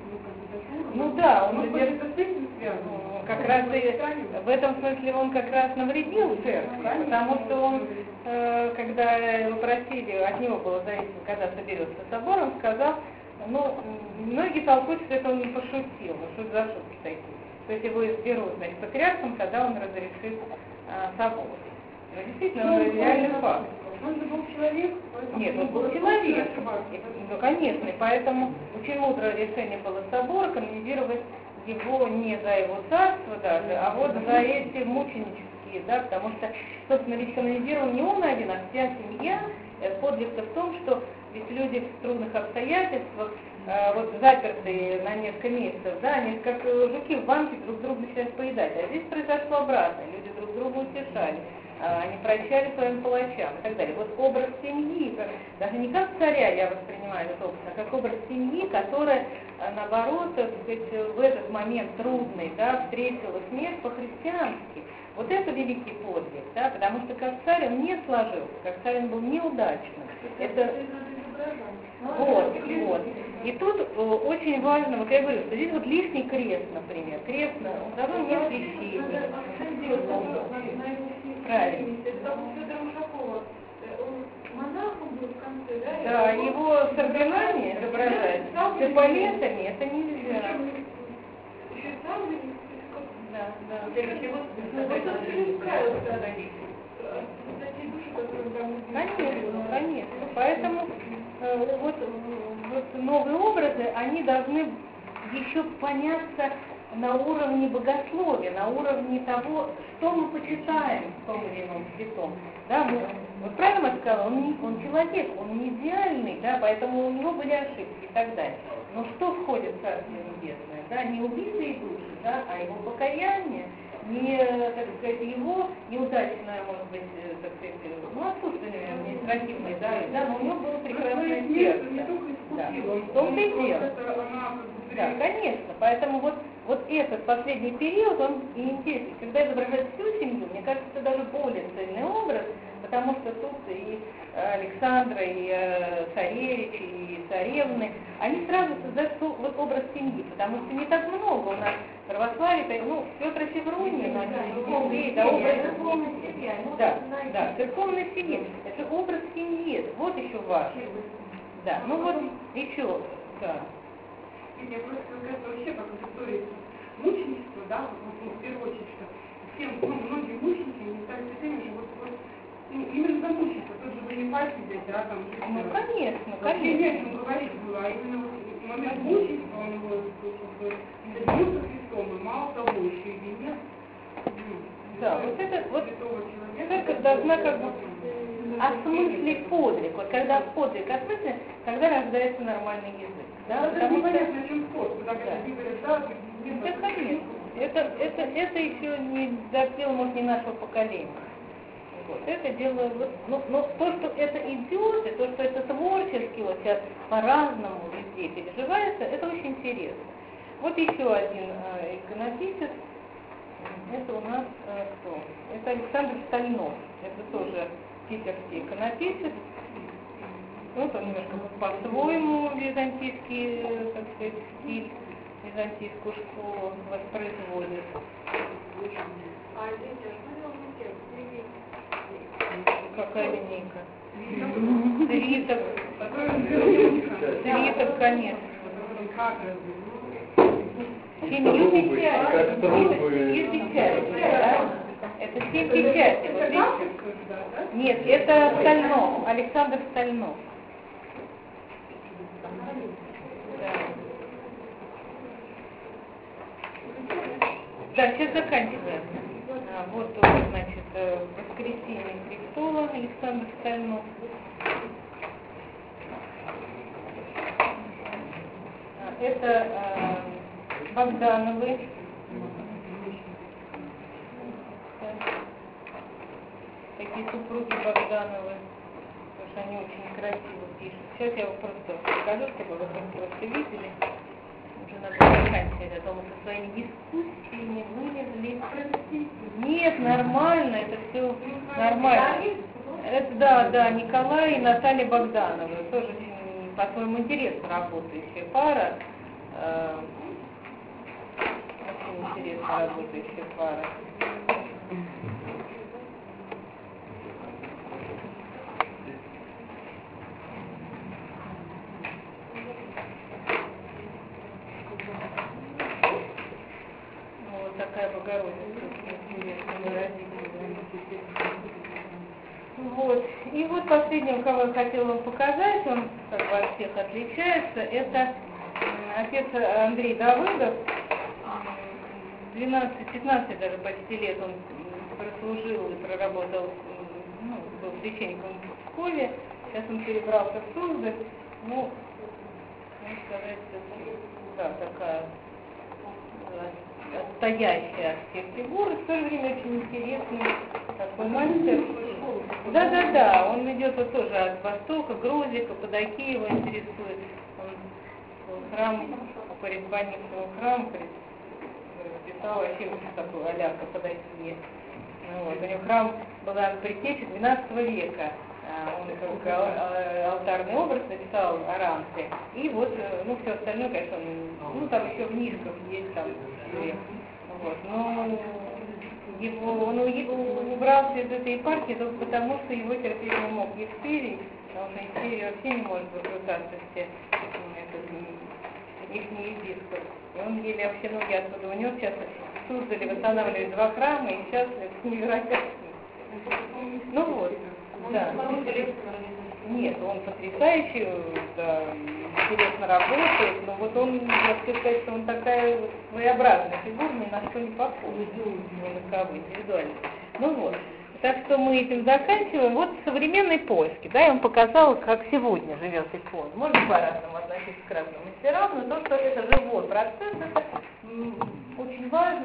ну да, он, он же, как раз и в этом смысле он как раз навредил церкви, потому что он, э, когда его просили, от него было зависимо, когда соберется собор, он сказал, ну, многие толкуют, что это он не пошутил, ну что за шутки такие. То есть его изберут, значит, патриархом, когда он разрешит э, собор. Действительно, он реальный факт. Он же был человек. Нет, он был человек. Ну, конечно, и поэтому очень мудрое решение было собора канонизировать его не за его царство даже, а вот за эти мученические, да, потому что, собственно, ведь канонизировал не он один, а вся семья. Подвиг-то в том, что ведь люди в трудных обстоятельствах, э, вот запертые на несколько месяцев, да, они как жуки в банке друг друга начинают поедать. А здесь произошло обратное, люди друг друга утешали. Они прощали своим палачам и так далее. Вот образ семьи, даже не как царя я воспринимаю этот образ, а как образ семьи, которая, наоборот, так сказать, в этот момент трудный, да, встретила смерть по-христиански. Вот это великий подвиг, да, потому что как царь он не сложился, как царь он был неудачным. Это... Вот, вот. И тут о, очень важно, вот я говорю, что здесь вот лишний крест, например. Крест, он давно не священник. Правильно. Да, его с орденами изображать, с эполетами, это нельзя. Да, да. Конечно, конечно. Поэтому э, вот, вот новые образы, они должны еще поняться на уровне богословия, на уровне того, что мы почитаем в том или ином святом. Да, мы, вот правильно я сказала, он, не, он человек, он не идеальный, да, поэтому у него были ошибки и так далее. Но что входит в Царствие Небесное? Да, не убитые души, да, а его покаяние, не, так сказать, его неудачное, может быть, так сказать, ну, отсутствие административной, да, да, но у него было прекрасное сердце. Да, в том-то и дело. Да, конечно, поэтому вот, вот этот последний период, он и интересен. Когда изображают всю семью, мне кажется, это даже более цельный образ, потому что тут и Александра, и э, царевич, и царевны, они сразу создают вот образ семьи, потому что не так много у нас православие, ну, Петр Февроний, но это образ семьи. Да, да, церковной семьи. Это образ семьи, вот еще важно. Да, ну вот еще, да. Я просто скажу вообще, как в истории мученичества, да, вот, ну, в первую очередь, что всем, ну, многие мученики не стали святыми же вот, вот, ну, именно за мученичество, тот же Бонифаций здесь, да, там, Ну, конечно, вообще не о конечно. чем говорить было, а именно вот момент мученичества, он его, как бы, соединился с Христом, и мало того, еще и венец, ну, Да, вот это, вот святого человека, церковь должна как бы осмыслить подвиг. Вот когда подвиг осмыслен, тогда рождается нормальный язык. Да? Да, это Потому что... непонятно, о чем спор, когда Да. они говорят, да, Да, конечно. Это, это, это еще не допил, может, не нашего поколения. Вот. Это дело, вот, ну, но то, что это идет, и то, что это творчески вот сейчас по-разному везде переживается, это очень интересно. Вот еще один э, иконописец, это у нас э, кто? Это Александр Стальнов, это тоже питерский иконописец. Вот он немножко по-своему византийский, э, так сказать, стиль, византийскую школу воспроизводит. А здесь, Какая линейка? Свиток. Свиток, конечно. Семью печати. Семью печати, да? Это семь печати. Вот видите? Нет, это Стальнов, Александр Стальнов. Да, сейчас заканчиваем. А, вот тоже, значит, воскресенье престола Александр Стальнов. А, это э, Богдановы. Такие супруги Богдановы. Потому что они очень красиво пишут. Сейчас я вам просто покажу, чтобы вы просто видели. Уже надо заканчивать, а то мы со своими дискуссиями вылезли. Нет, нормально, это все нормально. Это, да, да, Николай и Наталья Богдановы. Тоже очень, по-своему, интересно работающая пара. Э, очень интересно работающая пара. Такая Богородица, интересная, выразительная. Вот. И вот последним, кого я хотела вам показать, он как бы от всех отличается, это отец Андрей Давыдов. двенадцать-пятнадцать даже почти лет он прослужил и проработал, ну, был священником в Пскове. Сейчас он перебрался в Суздаль. Ну, можно сказать, да, такая отстоящая от всех фигур, и в то же время очень интересный такой мастер. Да-да-да, он идет вот тоже от Востока, Грузии, Каппадокии интересует. Он храм, Парикбанникова храм расписал вообще такой а-ля Каппадокия. Вот. У него храм был предтеча двенадцатого века. Он как алтарный образ написал Аранте. И вот, ну, все остальное, конечно, он, ну, там еще в Нижках есть там. Вот. Но его, он убрался из этой епархии только потому, что его терпеть не мог Евсевий, потому что Евсевий вообще не может выкрутаться все, их не епископ. И он еле вообще ноги оттуда унес. Сейчас в Суздале восстанавливают два храма, и сейчас это невероятно. Ну вот. Да. Нет, он потрясающий, да, интересно работает, но вот он, я хочу сказать, что он такая своеобразная фигура, ни на что не похож, на кого индивидуально. Ну вот, так что мы этим заканчиваем. Вот современные поиски, да, я вам показала, как сегодня живет икона. Можно по-разному относиться к разным мастерам, но то, что это живой процесс, это м, очень важно.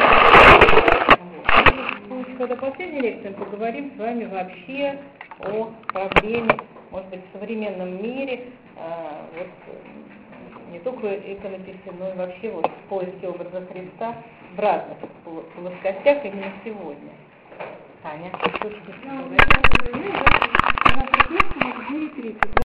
Когда последней лекции мы поговорим с вами вообще о проблеме, может быть, в современном мире, а, вот, не только иконописи, но и вообще вот в поиске образа Христа в разных плоскостях именно сегодня. Таня, что ты сказать?